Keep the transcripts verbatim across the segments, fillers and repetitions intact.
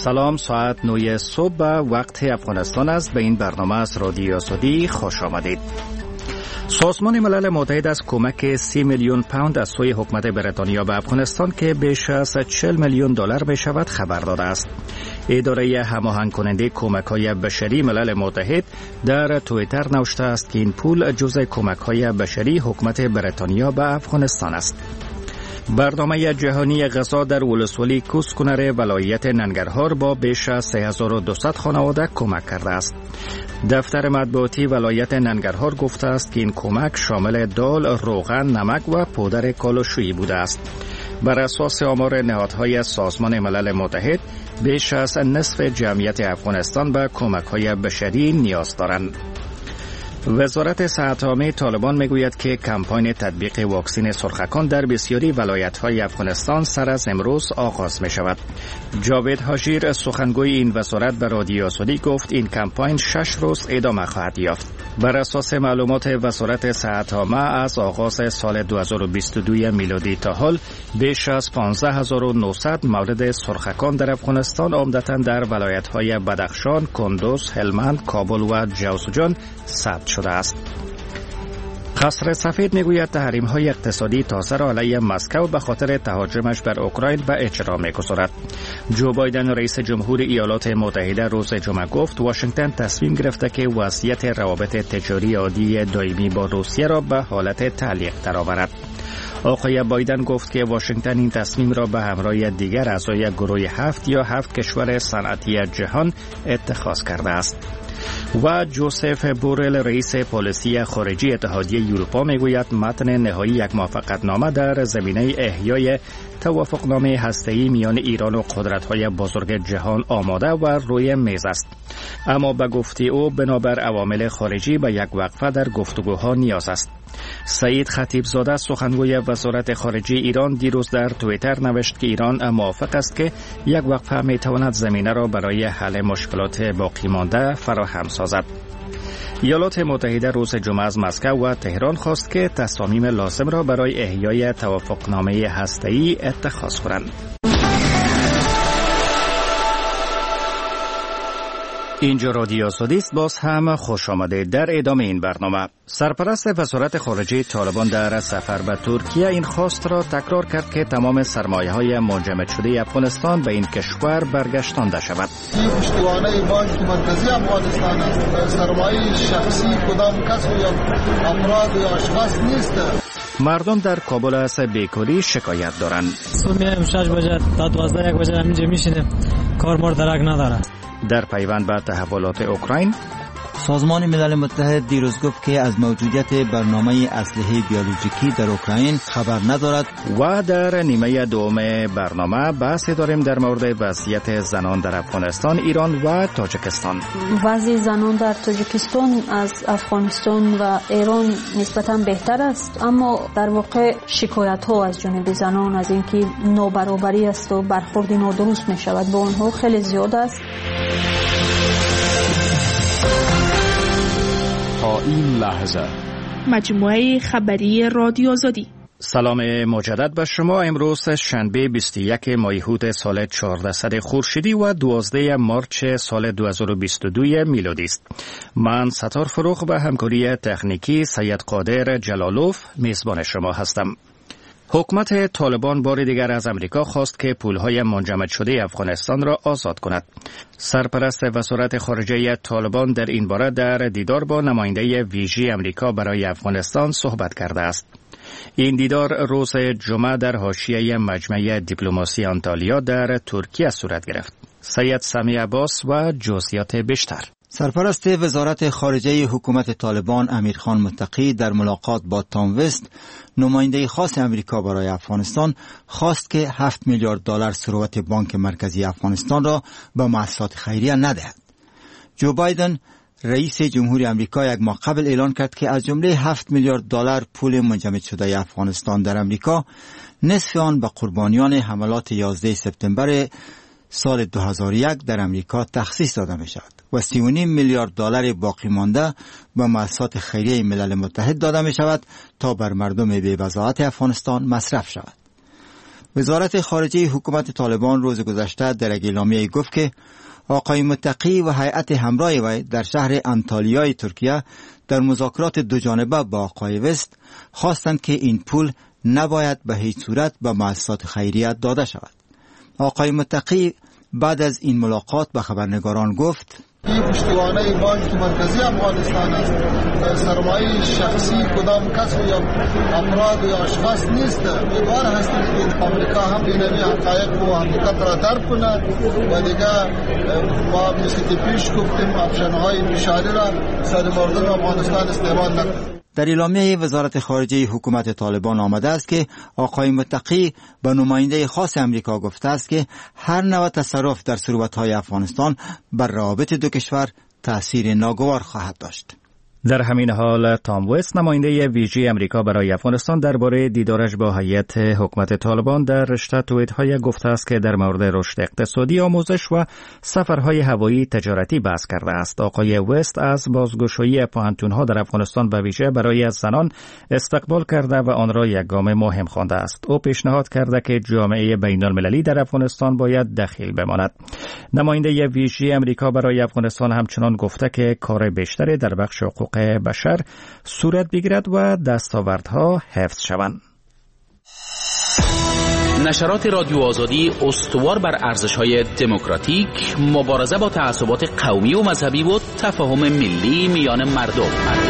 سلام، ساعت نه صبح و وقت افغانستان است. به این برنامه از رادیو آزادی خوش آمدید. سازمان ملل متحد از کمک سی میلیون پوند از سوی حکومت بریتانیا به افغانستان که بیش از چهل میلیون دلار می شود خبر داده است. اداره هماهنگ کننده کمک‌های بشری ملل متحد در توییتر نوشته است که این پول جزء کمک‌های بشری حکومت بریتانیا به افغانستان است. برنامه جهانی غذا در ولسوالی کوسکنر ولایت ننگرهار با بیش از سه هزار و دویست خانواده کمک کرده است. دفتر مطبوعاتی ولایت ننگرهار گفته است که این کمک شامل دال، روغن، نمک و پودر کالوشویی بوده است. بر اساس آمار نهادهای سازمان ملل متحد، بیش از نصف جمعیت افغانستان به کمک‌های بشری نیاز دارند. وزارت صحت عامه طالبان میگوید که کمپاین تطبیق واکسن سرخکان در بسیاری ولایت‌های افغانستان سر از امروز آغاز می شود. جاوید حاجیر سخنگوی این وزارت به رادیو آزادی گفت این کمپاین شش روز ادامه خواهد یافت. بر اساس معلومات وزارت صحت عامه از آغاز سال دو هزار و بیست و دو میلادی تا حال بیش از پانزده هزار و نهصد مورد سرخکان در افغانستان عمدتاً در ولایت‌های بدخشان، کندوز، هلمند، کابل و جوزجان ثبت شده است. قصر سفید میگوید تحریم‌های اقتصادی تازه را علیه مسکو به خاطر تهاجمش بر اوکراین به اجرا می‌گذارد. جو بایدن رئیس جمهور ایالات متحده روز جمعه گفت واشنگتن تصمیم گرفته که وضعیت روابط تجاری عادی دائمی با روسیه را به حالت تعلیق درآورد. آقای بایدن گفت که واشنگتن این تصمیم را به همراه دیگر اعضای گروه هفت یا هفت کشور صنعتی جهان اتخاذ کرده است. و جوزف بورل رئیس پالیسی خارجی اتحادیه اروپا میگوید متن نهایی یک موافقتنامه در زمینه احیای توافقنامه هسته‌ای میان ایران و قدرت‌های بزرگ جهان آماده و روی میز است، اما به گفته او بنابر عوامل خارجی به یک وقفه در گفتگوها نیاز است. سعید خطیبزاده سخنگوی وزارت خارجه ایران دیروز در توییتر نوشت که ایران موافق است که یک وقفه میتواند زمینه را برای حل مشکلات باقی مانده فراهم سازد. ایالات متحده روز جمعه از مسکو و تهران خواست که تصامیم لازم را برای احیای توافقنامه هسته‌ای اتخاذ کنند. اینجا رادیو آزادی است. باز هم خوش آمده. در ادامه این برنامه سرپرست وزارت خارجه طالبان در سفر به ترکیه این خواست را تکرار کرد که تمام سرمایه‌های منجمد شده افغانستان به این کشور برگشتانده شود. این پشتوانه بانک مرکزی افغانستان است. سرمایه شخصی کدام کس یا افراد یا اشخاص نیست. مردم در کابل از بیکاری شکایت دارند. صبح میایم شش بجه تا دوازده یک بجه همینجا میشینیم، کار مار درک نداره. در پیوند به تحولات اوکراین، سازمان ملل متحد دیروز گفت که از موجودیت برنامه اسلحه بیولوژیکی در اوکراین خبر ندارد. و در نیمه دوم برنامه بحث داریم در مورد وضعیت زنان در افغانستان، ایران و تاجیکستان. وضع زنان در تاجیکستان از افغانستان و ایران نسبتاً بهتر است، اما در واقع شکایت ها از جانب زنان از اینکه نابرابری است و برخورد نادرست می شود با آنها خیلی زیاد است. تا این لحظه مجموعه خبری رادیو آزادی. سلام مجدد به شما. امروز شنبه بیست و یک ماه هوت سال چهاردهصد خورشیدی و دوازده مارچ سال دو هزار و بیست و دو میلادی است. من ستار فروخ و همکاری تکنیکی سید قادر جلالوف میزبان شما هستم. حکومت طالبان بار دیگر از امریکا خواست که پولهای منجمد شده افغانستان را آزاد کند. سرپرست وزارت خارجه طالبان در این باره در دیدار با نماینده ویژه امریکا برای افغانستان صحبت کرده است. این دیدار روز جمعه در حاشیه مجمع دیپلماسی آنتالیا در ترکیه صورت گرفت. سید سمی عباس و جزئیات بیشتر. سرپرست وزارت خارجه حکومت طالبان امیرخان متقی در ملاقات با تام وست، نماینده خاص امریکا برای افغانستان، خواست که هفت میلیارد دلار ثروت بانک مرکزی افغانستان را به مؤسسات خیریه ندهد. جو بایدن رئیس جمهوری امریکا یک ماه قبل اعلان کرد که از جمله هفت میلیارد دلار پول منجمد شده افغانستان در امریکا، نصف آن به قربانیان حملات یازده سپتامبر سال دو هزار و یک در امریکا تخصیص داده می شود و سی و نیم میلیارد دلار باقی مانده به مؤسسات خیریه ملل متحد داده می شود تا بر مردم بی‌وضاحت افغانستان مصرف شود. وزارت خارجه حکومت طالبان روز گذشته در یک اعلامیه گفت که آقای متقی و هیئت همراه وی در شهر انتالیای ترکیه در مذاکرات دو جانبه با آقای وست خواستند که این پول نباید به هیچ صورت به مؤسسات خیریه داده شود. آقای متقی بعد از این ملاقات به خبرنگاران گفت: این پشتوانه بانک مرکزی افغانستان است. سرمایه شخصی کدام کس یا افراد یا اشخاص نیست. امیدوار هستیم که آمریکا هم این حقایق و حقیقت را درک کند و دیگه ما مثل پیش گفتیم افشانهای پیشاری را سر مردم افغانستان استعمال نکنیم. در اعلامیه وزارت خارجه حکومت طالبان آمده است که آقای متقی به نماینده خاص امریکا گفته است که هر نوع تصرف در ثروت‌های افغانستان بر روابط دو کشور تأثیر ناگوار خواهد داشت. در همین حال تام وست نماینده ویژه امریکا برای افغانستان درباره دیدارش با هیئت حکومت طالبان در رشته توییت‌های گفته است که در مورد رشد اقتصادی، آموزش و سفرهای هوایی تجارتی بحث کرده است. آقای وست از بازگشایی پوهنتون‌ها در افغانستان به ویژه برای زنان استقبال کرده و آن را یک گام مهم خوانده است. او پیشنهاد کرده که جامعه بین‌المللی در افغانستان باید دخیل بماند. نماینده ویژه امریکا برای افغانستان همچنان گفته که کار بیشتری در بخش حقوق بشر صورت بگیرد و دستاوردها حفظ شوند. نشرات رادیو آزادی استوار بر ارزش‌های دموکراتیک، مبارزه با تعصبات قومی و مذهبی و تفاهم ملی میان مردم.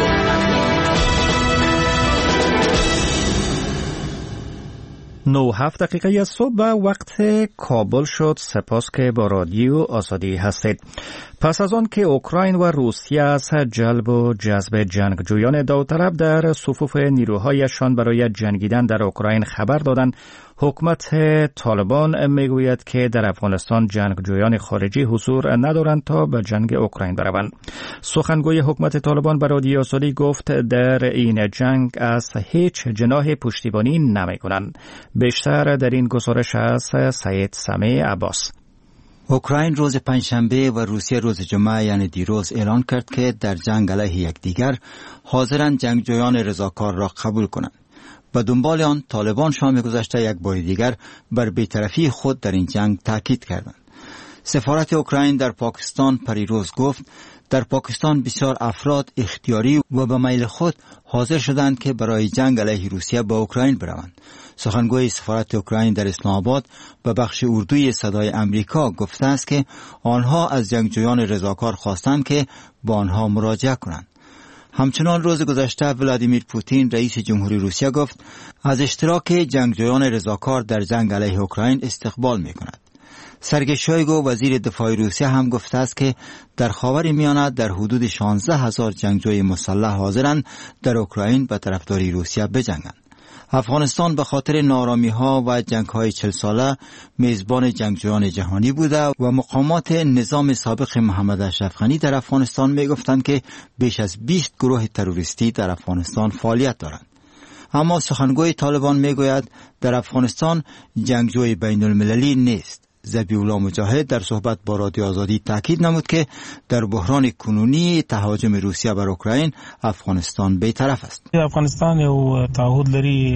نو هفت دقیقه از صبح وقت کابل شد. سپاس که با رادیو آزادی هستید. پس از آن که اوکراین و روسیه از جلب و جذب جنگجویان داوطلب در صفوف نیروهایشان برای جنگیدن در اوکراین خبر دادند، حکومت طالبان میگوید که در افغانستان جنگجویان خارجی حضور ندارند تا به جنگ اوکراین بروند. سخنگوی حکومت طالبان به رادیو آزادی گفت در این جنگ از هیچ جناح پشتیبانی نمی‌کنند. بیشتر در این گزارش از سید سمیع عباس. اوکراین روز پنجشنبه و روسیه روز جمعه یعنی دیروز اعلان کرد که در جنگ علیه یکدیگر حاضرند جنگجویان رضاکار را قبول کنند. به دنبال آن طالبان شام گذشته یک بار دیگر بر بی‌طرفی خود در این جنگ تاکید کردند. سفارت اوکراین در پاکستان پریروز گفت در پاکستان بسیار افراد اختیاری و به میل خود حاضر شدند که برای جنگ علیه روسیه با اوکراین بروند. سخنگوی سفارت اوکراین در اسلام آباد به بخش اردوی صدای امریکا گفته است که آنها از جنگجویان رضاکار خواستند که با آنها مراجعه کنند. همچنان روز گذشته ولادیمیر پوتین رئیس جمهوری روسیه گفت از اشتراک جنگجویان رضاکار در جنگ علیه اوکراین استقبال می‌کند. سرگئی شویگو وزیر دفاع روسیه هم گفته است که در خاورمیانه در حدود شانزده هزار جنگجوی مسلح حاضرند در اوکراین به طرفداری روسیه بجنگند. افغانستان به خاطر نارامی‌ها و جنگ‌های چهل ساله میزبان جنگجویان جهانی بوده و مقامات نظام سابق محمد اشرف غنی در افغانستان می‌گفتند که بیش از بیست گروه تروریستی در افغانستان فعالیت دارند. اما سخنگوی طالبان می‌گوید در افغانستان جنگجوی بین‌المللی نیست. ذبیح الله مجاهد در صحبت با رادیو آزادی تاکید نمود که در بحران کنونی تهاجم روسیه بر اوکراین افغانستان بی‌طرف است. افغانستان یو تعهد لري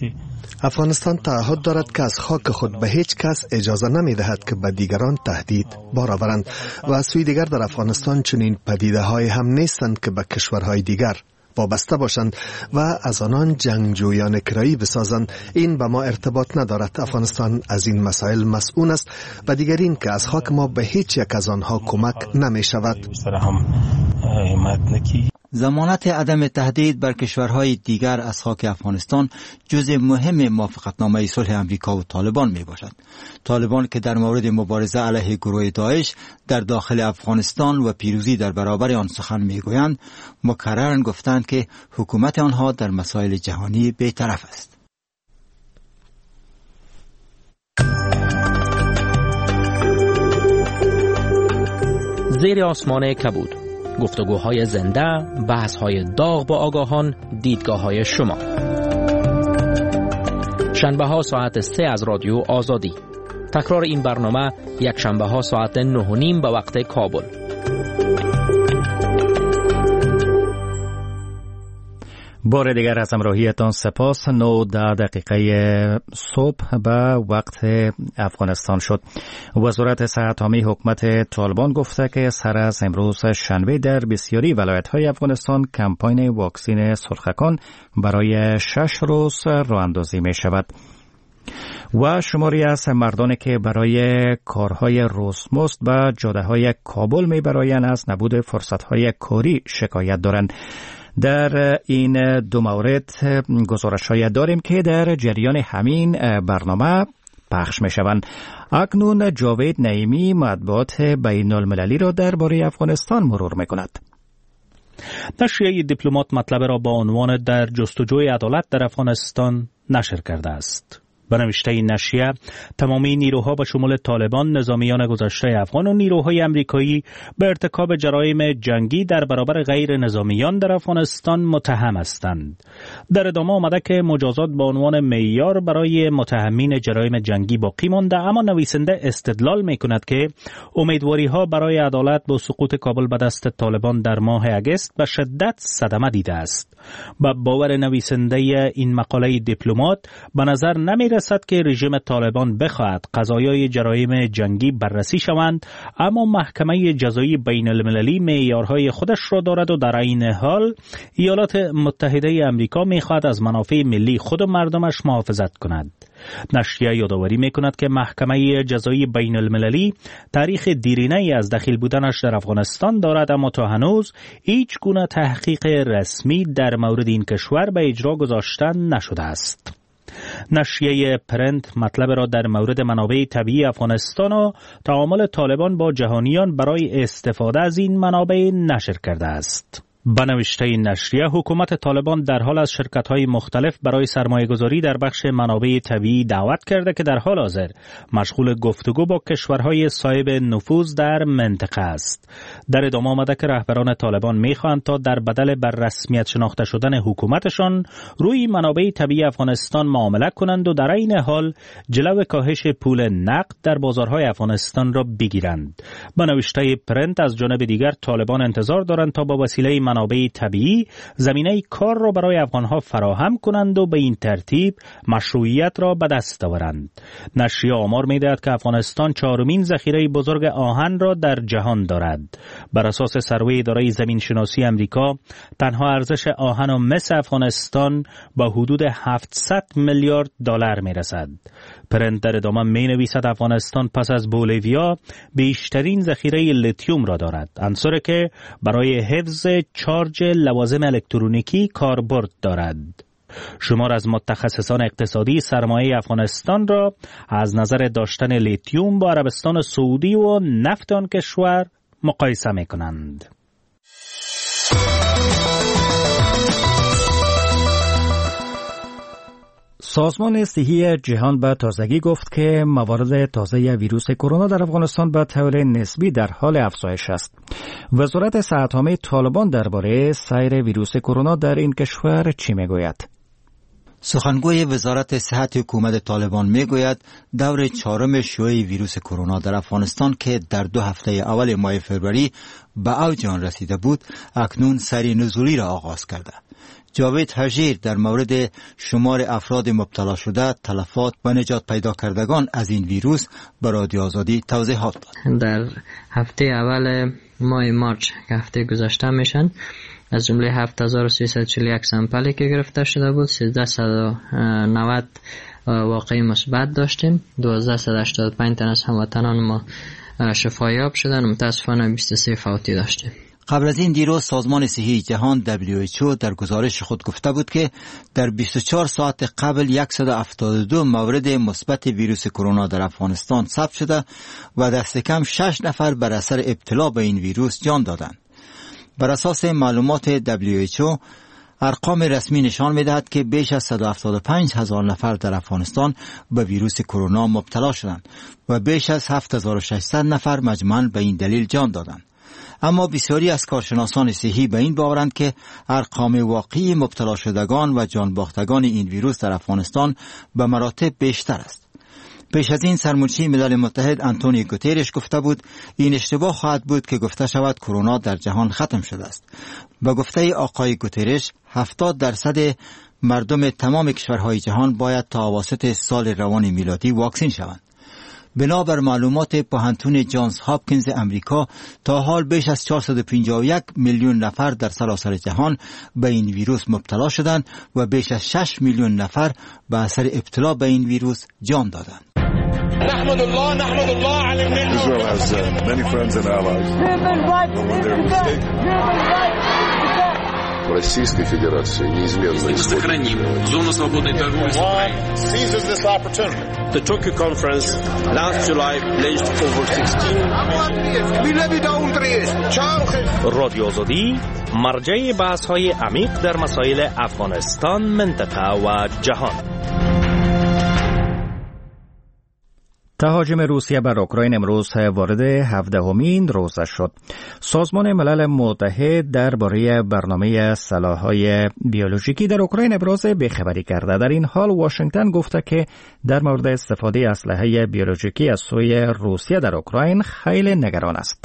افغانستان تعهد دارد که از خاک خود به هیچ کس اجازه نمی دهد که به دیگران تهدید بار آورند و از سوی دیگر در افغانستان چنین پدیده های هم نیستند که به کشورهای دیگر وابسته باشند و از آنان جنگجویان کرایی بسازند. این به ما ارتباط ندارد. افغانستان از این مسائل مسئول است و دیگر این که از خاک ما به هیچ یک از آنها کمک نمی شود. ضمانت عدم تهدید بر کشورهای دیگر از خاک افغانستان جزء مهم موافقتنامه صلح امریکا و طالبان می باشد. طالبان که در مورد مبارزه علیه گروه داعش در داخل افغانستان و پیروزی در برابر آن سخن می گویند، مکررن گفتند که حکومت آنها در مسائل جهانی بی‌طرف است. زیر آسمان کبود، گفتگوهای زنده، بحث‌های داغ با آگاهان، دیدگاه‌های شما. شنبه‌ها ساعت سه از رادیو آزادی. تکرار این برنامه یک شنبه‌ها ساعت نه و نیم به وقت کابل. بار دیگر از همراهیتان سپاس. نه دقیقه صبح به وقت افغانستان شد. وزارت صحت عامه حکومت طالبان گفته که سر از امروز شنبه در بسیاری ولایت‌های افغانستان کمپاین واکسین سرخکان برای شش روز راه اندازی می شود. و شماری از مردانی که برای کارهای روزمزد به جاده‌های کابل می برایند از نبود فرصت‌های کاری شکایت دارند. در این دو مورد گزارش‌های داریم که در جریان همین برنامه پخش می‌شوند. اکنون جاوید نعیمی مطبوعات بین المللی را درباره افغانستان مرور می‌کند. نشریه دیپلمات مطلب را با عنوان در جستجوی عدالت در افغانستان نشر کرده است. به نوشته این نشریه تمامی نیروها به شمول طالبان، نظامیان گذشته افغان و نیروهای امریکایی به ارتکاب جرایم جنگی در برابر غیر نظامیان در افغانستان متهم هستند. در ادامه آمده که مجازات به عنوان معیار برای متهمین جرایم جنگی باقی مانده، اما نویسنده استدلال می‌کند که امیدواری‌ها برای عدالت با سقوط کابل به دست طالبان در ماه اگست به شدت صدمه دیده است. با باور نویسنده این مقاله دیپلمات به نظر نمی‌رسد رسد که رژیم طالبان بخواهد قضایای جرایم جنگی بررسی شوند، اما محکمه جزایی بین المللی معیارهای خودش را دارد و در این حال ایالات متحده آمریکا می‌خواهد از منافع ملی خود و مردمش محافظت کند. نشریه یادآوری می‌کند که محکمه جزایی بین المللی تاریخ دیرینه‌ای از دخیل بودنش در افغانستان دارد، اما تا هنوز هیچ گونه تحقیق رسمی در مورد این کشور به اجرا گذاشته نشده است. نشریه پرنت مطلب را در مورد منابع طبیعی افغانستان و تعامل طالبان با جهانیان برای استفاده از این منابع نشر کرده است. به نوشته این نشریه حکومت طالبان در حال از شرکت‌های مختلف برای سرمایه‌گذاری در بخش منابع طبیعی دعوت کرده که در حال حاضر مشغول گفتگو با کشورهای صاحب نفوذ در منطقه است. در ادامه آمده که رهبران طالبان می‌خواهند تا در بدل بر رسمیت شناخته شدن حکومتشان روی منابع طبیعی افغانستان معامله کنند و در این حال جلو کاهش پول نقد در بازارهای افغانستان را بگیرند. به نوشته پرنت از جانب دیگر طالبان انتظار دارند تا با وسیله منابع طبیعی زمینه کار را برای افغانها فراهم کنند و به این ترتیب مشروعیت را به دست آورند. نشریه آمار می‌دهد که افغانستان چهارمین ذخیره بزرگ آهن را در جهان دارد. بر اساس سروی اداره زمینشناسی آمریکا، تنها ارزش آهن و مس افغانستان با حدود هفتصد میلیارد دلار می‌رسد. پرنت در ادامه می‌نویسد افغانستان پس از بولیویا بیشترین ذخیره لیتیوم را دارد، عنصری که برای حفظ چارج لوازم الکترونیکی کاربرد دارد. شمار از متخصصان اقتصادی سرمایه افغانستان را از نظر داشتن لیتیوم با عربستان سعودی و نفت آن کشور مقایسه می‌کنند. سازمان صحی جهان به تازگی گفت که موارد تازه ویروس کرونا در افغانستان به طور نسبی در حال افزایش است. وزارت صحت عامه طالبان درباره سیر ویروس کرونا در این کشور چی میگوید؟ سخنگوی وزارت صحت حکومت طالبان میگوید دور چهارم شیوع ویروس کرونا در افغانستان که در دو هفته اول ماه فوریه به اوج آن رسیده بود، اکنون سیر نزولی را آغاز کرده. جاوید حجیر در مورد شمار افراد مبتلا شده، تلفات و نجات پیدا کردگان از این ویروس به رادیو آزادی توضیحات داد. در هفته اول ماه مارچ که هفته گذشته میشن، از جمله هفت هزار و سیصد و چهل و یک سامپلی که گرفته شده بود، سیزده و نود واقعی مثبت داشتیم. دوازده و هشتاد و پنج تن از هموطنان ما شفایاب شدن، متاسفانه بیست و سه فوتی داشتیم. قبل از این دیروز سازمان صحی جهان دبلیو اچ او در گزارش خود گفته بود که در بیست و چهار ساعت قبل صد و هفتاد و دو مورد مثبت ویروس کرونا در افغانستان ثبت شده و دست کم شش نفر بر اثر ابتلا به این ویروس جان دادند. بر اساس معلومات دبلیو اچ او، ارقام رسمی نشان می‌دهد که بیش از صد و هفتاد و پنج هزار نفر در افغانستان به ویروس کرونا مبتلا شدند و بیش از هفت هزار و ششصد نفر مجموعاً به این دلیل جان دادند. اما بسیاری از کارشناسان صحی به این باورند که ارقام واقعی مبتلا شدگان و جان باختگان این ویروس در افغانستان به مراتب بیشتر است. پیش از این سرمنشی ملل متحد آنتونیو گوترش گفته بود این اشتباه خواهد بود که گفته شود کرونا در جهان ختم شده است. با گفته آقای گوترش هفتاد درصد مردم تمام کشورهای جهان باید تا اواسط سال روان میلادی واکسین شوند. بنابر معلومات پوهنتون جانز هاپکینز امریکا تا حال بیش از چهارصد و پنجاه و یک میلیون نفر در سراسر جهان به این ویروس مبتلا شدند و بیش از شش میلیون نفر به اثر ابتلا به این ویروس جان دادند. نحمد الله نحمد الله على النعمة. Israel has uh, many friends and allies. But when they're mistaken. Российской Федерации неизменно сохраним зону свободной торговли с Украиной. Seizes this opportunity. The Tokyo conference last July pledged over sixteen. رادیو آزادی مرجع بحث‌های عمیق در مسائل افغانستان، منطقه و جهان. تهاجم روسیه بر اوکراین امروز وارد هفدهمین روزه شد. سازمان ملل متحد درباره برنامه سلاح‌های بیولوژیکی در اوکراین ابراز بی‌خبری کرده. در این حال واشنگتن گفته که در مورد استفاده اسلحه بیولوژیکی از سوی روسیه در اوکراین خیلی نگران است.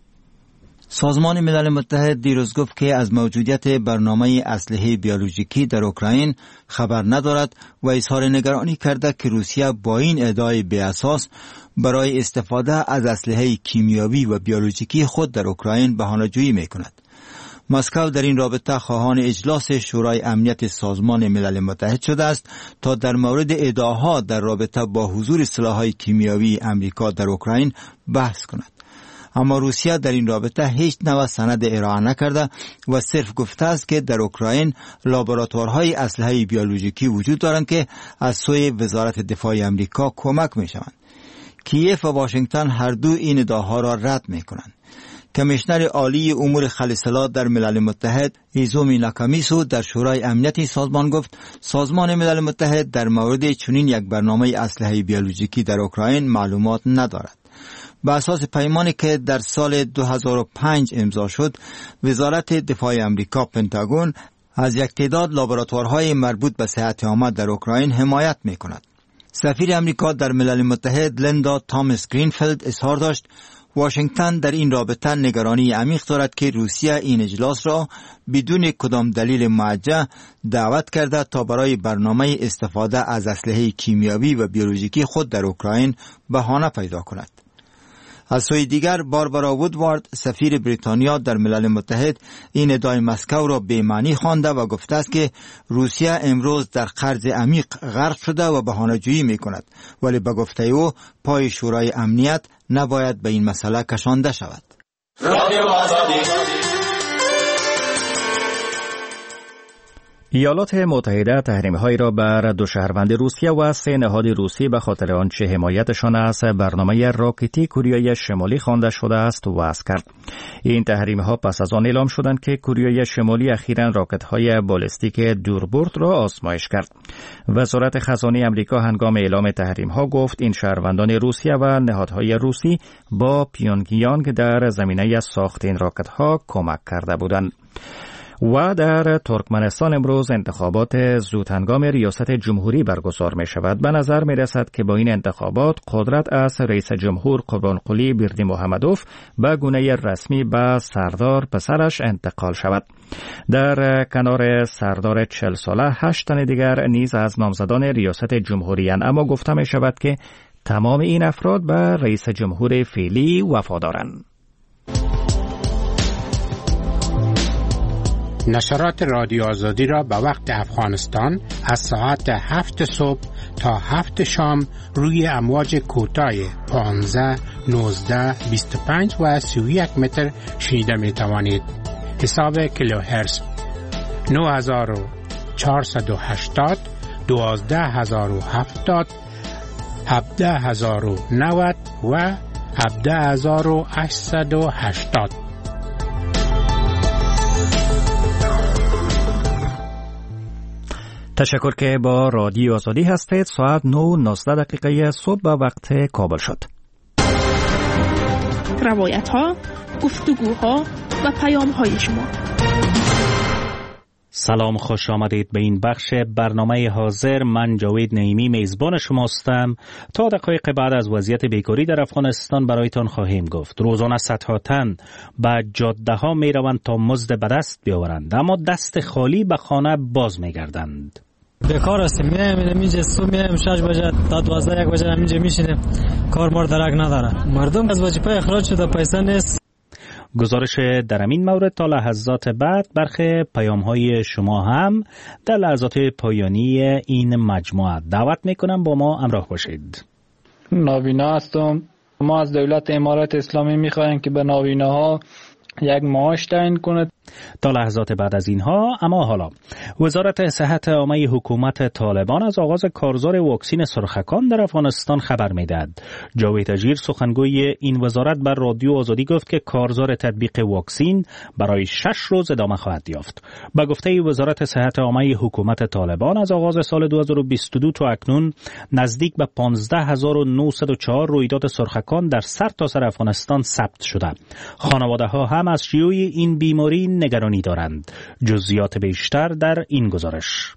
سازمان ملل متحد دیروز گفت که از موجودیت برنامه اسلحه بیولوژیکی در اوکراین خبر ندارد و اظهار نگرانی کرده که روسیه با این ادعای بی اساس برای استفاده از اسلحه کیمیایی و بیولوژیکی خود در اوکراین بهانه‌جویی می‌کند. مسکو در این رابطه خواهان اجلاس شورای امنیت سازمان ملل متحد شده است تا در مورد ادعاها در رابطه با حضور سلاح‌های کیمیایی امریکا در اوکراین بحث کند. اما روسیه در این رابطه هیچ نوع سند ارائه نکرده و صرف گفته است که در اوکراین لابراتوارهای اسلحه بیولوژیکی وجود دارند که از سوی وزارت دفاع امریکا کمک می شوند. کیف و واشنگتن هر دو این ادعاها را رد می کنند. کمیشنر عالی امور خلسلا در ملل متحد ایزومی ناکامیسو در شورای امنیت سازمان گفت سازمان ملل متحد در مورد چنین یک برنامه اسلحه بیولوژیکی در اوکراین معلومات ندارد. به اساس پیمانی که در سال دو هزار و پنج امضا شد، وزارت دفاع امریکا پنتاگون از یک تعداد لابراتوارهای مربوط به صحت عامه در اوکراین حمایت می کند. سفیر امریکا در ملل متحد لیندا تامس گرینفیلد اظهار داشت واشنگتن در این رابطه نگرانی عمیق دارد که روسیه این اجلاس را بدون کدام دلیل موجه دعوت کرده تا برای برنامه استفاده از اسلحه کیمیایی و بیولوژیکی خود در اوکراین بهانه پیدا کند. از سوی دیگر باربارا وودوارد سفیر بریتانیا در ملل متحد این ادعای مسکو را بی‌معنی خوانده و گفته است که روسیه امروز در قرض عمیق غرق شده و بهانه‌جویی می‌کند، ولی به گفته او پای شورای امنیت نباید به این مسئله کشانده شود. رادیو آزادی. ایالات متحده تحریم‌هایی را بر دو شهروند روسیه و سه نهاد روسی به خاطر آنچه حمایتشان از برنامه راکتی کوریای شمالی خوانده شده است وضع کرد. این تحریم‌ها پس از آن اعلام شدند که کوریای شمالی اخیراً راکت‌های بالستیک دوربرد را آزمایش کرد. وزارت خزانه آمریکا هنگام اعلام تحریم‌ها گفت این شهروندان روسیه و نهادهای روسی با پیونگیانگ در زمینه ساخت این راکت‌ها کمک کرده بودند. و در ترکمنستان امروز انتخابات زودهنگام ریاست جمهوری برگزار می شود. به نظر می رسد که با این انتخابات قدرت از رئیس جمهور قربانقلی بردیمحمدوف به گونه رسمی به سردار پسرش انتقال شود. در کنار سردار چهل ساله هشت تن دیگر نیز از نامزدان ریاست جمهوری اند، اما گفته می شود که تمام این افراد به رئیس جمهور فعلی وفادارند. نشرات رادیو آزادی را به وقت افغانستان از ساعت هفت صبح تا هفت شام روی امواج کوتاه پانزده، نوزده، بیست و پنج و سی و یک متر شنیده می توانید. حساب کیلوهرتز نه هزار و چهارصد و هشتاد، دوازده هزار و هفتاد، هفده هزار و نود و هفده هزار و هشتصد و هشتاد. تشکر که با رادیو آزادی هستید. ساعت نه و نوزده دقیقه صبح به وقت کابل شد. روایت ها، گفتگوها و پیام های شما. سلام، خوش آمدید به این بخش برنامه حاضر. من جاوید نعیمی میزبان شماستم. تا دقایق بعد از وضعیت بیکاری در افغانستان برایتان خواهیم گفت. روزانه صدها تن به جاده ها می روند تا مزد به دست بیاورند، اما دست خالی به خانه باز می گردند. بیکار هستیم، میایم اینجا صبح میایم شش بجه تا دوازده یک بجه اینجا میشینیم، کار مار درک نداره. مردم از وظیفه اخراج شده، پیسه نیست. گزارش در این مورد تا لحظات بعد. برخی پیام‌های شما هم در لحظات پایانی این مجموعه. دعوت میکنم با ما همراه باشید. نابینا هستم. ما از دولت امارات اسلامی میخوایم که به نابیناها یک معاش تعیین کنه. تا لحظات بعد از اینها. اما حالا وزارت صحت عامه حکومت طالبان از آغاز کارزار واکسن سرخکان در افغانستان خبر میدهد. جاوید حجیر سخنگوی این وزارت بر رادیو آزادی گفت که کارزار تطبیق واکسن برای شش روز ادامه خواهد یافت. به گفته وزارت صحت عامه حکومت طالبان از آغاز سال دو هزار و بیست و دو تا اکنون نزدیک به پانزده هزار و نهصد و چهار رویداد سرخکان در سرتاسر افغانستان ثبت شده. خانواده ها هم از شیوع این بیماری نگرانی دارند. جزئیات بیشتر در این گزارش.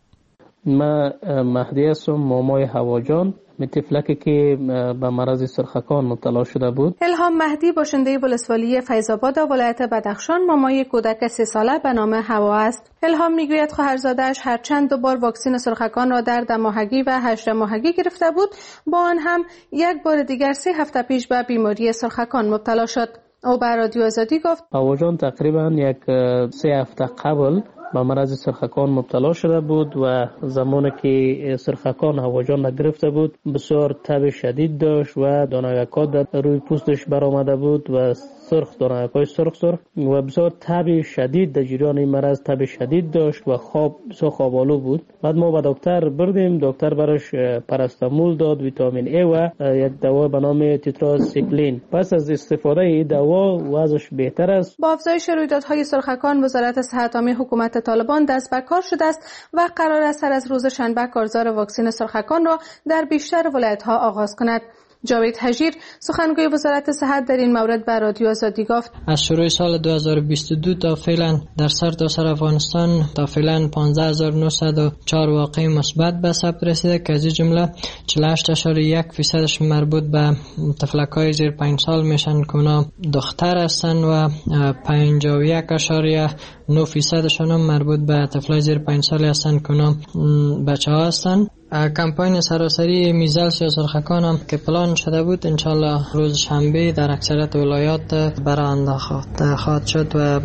ما مهدی هستم، مامای هواجان، طفلکی که به مرض سرخکان مبتلا شده بود. الهام مهدی باشنده ولسوالی فیض‌آباد ولایت بدخشان مامای کودک سه ساله به نام هوا است. الهام میگوید خواهرزاده‌اش هر چند دو بار واکسن سرخکان را در ده ماهگی و هشت ماهگی گرفته بود، با آن هم یک بار دیگر سه هفته پیش به بیماری سرخکان مبتلا شد. او به رادیو آزادی گفت هواجان تقریبا یک سه هفته قبل به مرض سرخکان مبتلا شده بود و زمانی که سرخکان هواجان نگرفته بود بسیار تب شدید داشت و دانگک‌ها در روی پوستش برآمده بود و سرخ دانگک‌های سرخ سرخ و بسیار تب شدید در جریان این مرض تب شدید داشت و خواب بسیار خوابالو بود. بعد ما به دکتر بردیم، دکتر براش پاراستامول داد، ویتامین ای و یک دوا به نام تتراسیکلین. پس از استفاده این دوا وضعش بهتر است. با افزایش رویدادهای سرخکان وزارت صحت عامه حکومت طالبان دست به کار شده است و قرار است سر از روز شنبه کارزار واکسن سرخکان را در بیشتر ولایت‌ها آغاز کند. جاوید حجیر سخنگوی وزارت صحت در این مورد به رادیو آزادی گفت از شروع سال دو هزار و بیست و دو تا فعلا در سرتاسر افغانستان تا فعلا پانزده هزار و نهصد و چهار واقعه مثبت به ثبت رسیده که از این جمله چهل و هشت اشاریه یک فیصدش مربوط به طفلک‌های زیر پنج سال میشن که اونا دختر هستن و پنجاه و یک اشاریه نه فیصدشون هم مربوط به طفلای زیر پنج سال هستن که اونا بچه‌ها هستن. کمپاین سراسری میزلس یا سرخکان هم که پلان شده بود انشالله روز شنبه در اکثریت ولایات برآورده خواهد شد و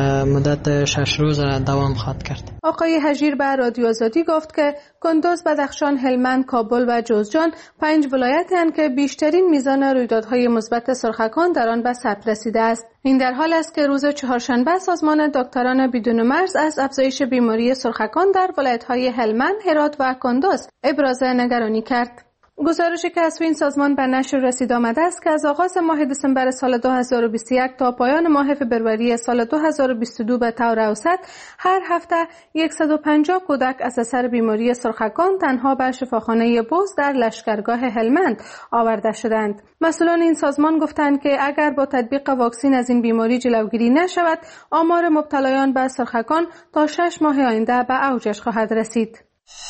مدت شش روز دوام خواهد کرد. آقای حجیر به رادیو آزادی گفت که کندوز، بدخشان، هلمند، کابل و جوزجان پنج ولایتی هستند که بیشترین میزان رویدادهای مثبت سرخکان در آن به ثبت رسیده است. این در حال است که روز چهارشنبه سازمان دکتران بدون مرز از افزایش بیماری سرخکان در ولایت‌های هلمند، هرات و کندوز ابراز نگرانی کرد. گزارشی که از این سازمان به نشر رسید آمده است که از آغاز ماه دسامبر سال دو هزار و بیست و یک تا پایان ماه فبروری سال دو هزار و بیست و دو به طور اوسط هر هفته صد و پنجاه کودک از اثر بیماری سرخکان تنها به شفاخانه بوز در لشکرگاه هلمند آورده شدند. مسئولان این سازمان گفتند که اگر با تطبیق واکسن از این بیماری جلوگیری نشود، آمار مبتلایان به سرخکان تا شش ماه آینده به اوجش خواهد رسید.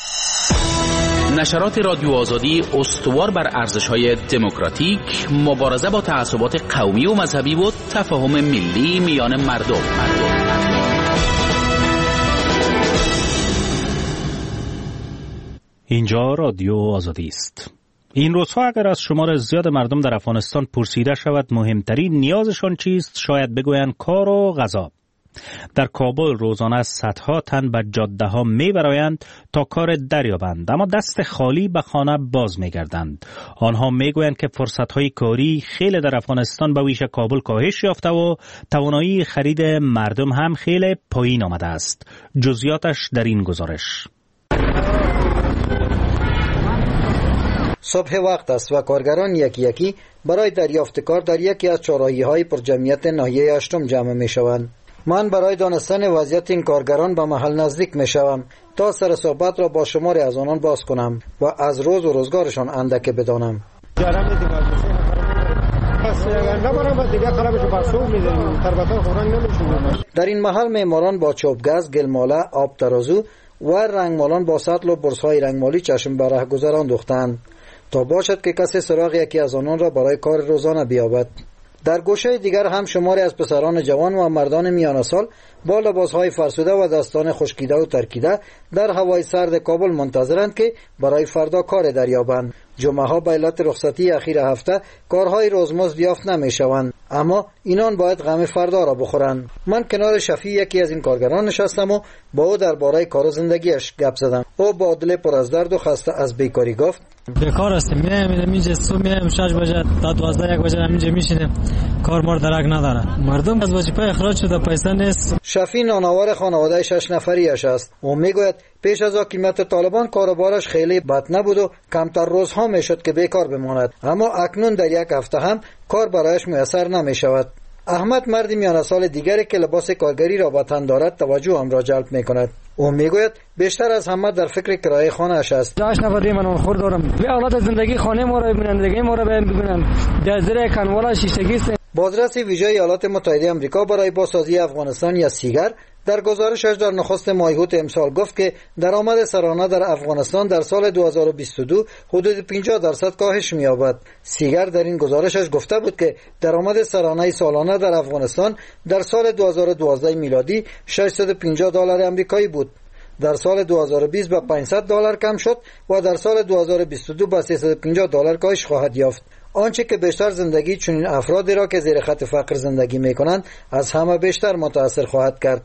نشرات رادیو آزادی استوار بر ارزش‌های دموکراتیک، مبارزه با تعصبات قومی و مذهبی و تفاهم ملی میان مردم. مردم. اینجا رادیو آزادی است. این روزها اگر از شمار زیاد مردم در افغانستان پرسیده شود مهمترین نیازشان چیست، شاید بگویند کار و غذا. در کابل روزانه صدها تن به جاده ها می برآیند تا کار دریابند، اما دست خالی به خانه باز می گردند. آنها می گویند که فرصت های کاری خیلی در افغانستان به ویژه کابل کاهش یافته و توانایی خرید مردم هم خیلی پایین آمده است. جزئیاتش در این گزارش. صبح وقت است و کارگران یکی یکی برای دریافت کار در یکی از چهارراهی‌های پرجمعیت ناحیه هشتم جمع می شوند. من برای دانستن وضعیت این کارگران به محل نزدیک می شوم تا سر صحبت را با شماری از آنان باز کنم و از روز و روزگارشان اندک بدانم. در این محل معماران با چوبگز، گلماله، آب ترازو و رنگمالان با سطل و برس‌های رنگمالی چشم به ره گذار انداختند تا باشد که کسی سراغ یکی از آنان را برای کار روزانه بیابد. در گوشه دیگر هم شماری از پسران جوان و مردان میانه سال با لباسهای فرسوده و دستان خشکیده و ترکیده در هوای سرد کابل منتظرند که برای فردا کار دریابند. جمعه ها به علت رخصتی اخیر هفته کارهای روزمزد یافت نمیشوند، اما اینان باید غم فردا را بخورند. من کنار شفیع یکی از این کارگران نشستم و با او درباره کار و زندگیش گپ زدم. او با دل پر از درد و خسته از بیکاری گفت: بیکار هستیم، میایم اینجا صبح میایم شش بجه تا دوازده یک بجه اینجا میشینیم، کار مار درک نداره، مردم از وظیفه اخراج شده، پیسه نیست. شفیع نانآور خانواده شش نفریش است. او میگوید پیش از حاکمیت طالبان کاروبارش خیلی بد نبود و کمتر روزها میشد که بیکار بماند، اما اکنون در یک هفته هم کار برایش میسر نمیشود. احمد مردی میانه سال دیگری که لباس کارگری را به تن دارد توجه هم را جلب میکند. او میگوید بیشتر از همه در فکر کرایه خانه اش است. داش نفر من خور دارم، به اولاد زندگی خانه ما را ببینن، زندگی ما را ببینن، در زیر کنوالا شیشتگی است. بازرس ویژه ایالات متحده آمریکا برای بازسازی افغانستان یا سیگر در گزارشش در نخست مایحوت امسال گفت که درآمد سرانه در افغانستان در سال دو هزار و بیست و دو حدود پنجاه درصد کاهش می‌یابد. سیگر در این گزارشش گفته بود که درآمد سرانه سالانه در افغانستان در سال دو هزار و دوازده میلادی ششصد و پنجاه دلار آمریکایی بود. در سال دو هزار و بیست به پانصد دلار کم شد و در سال دو هزار و بیست و دو به سیصد و پنجاه دلار کاهش خواهد یافت. آنچه که بیشتر زندگی چنین افرادی را که زیر خط فقر زندگی می‌کنند از همه بیشتر متاثر خواهد کرد.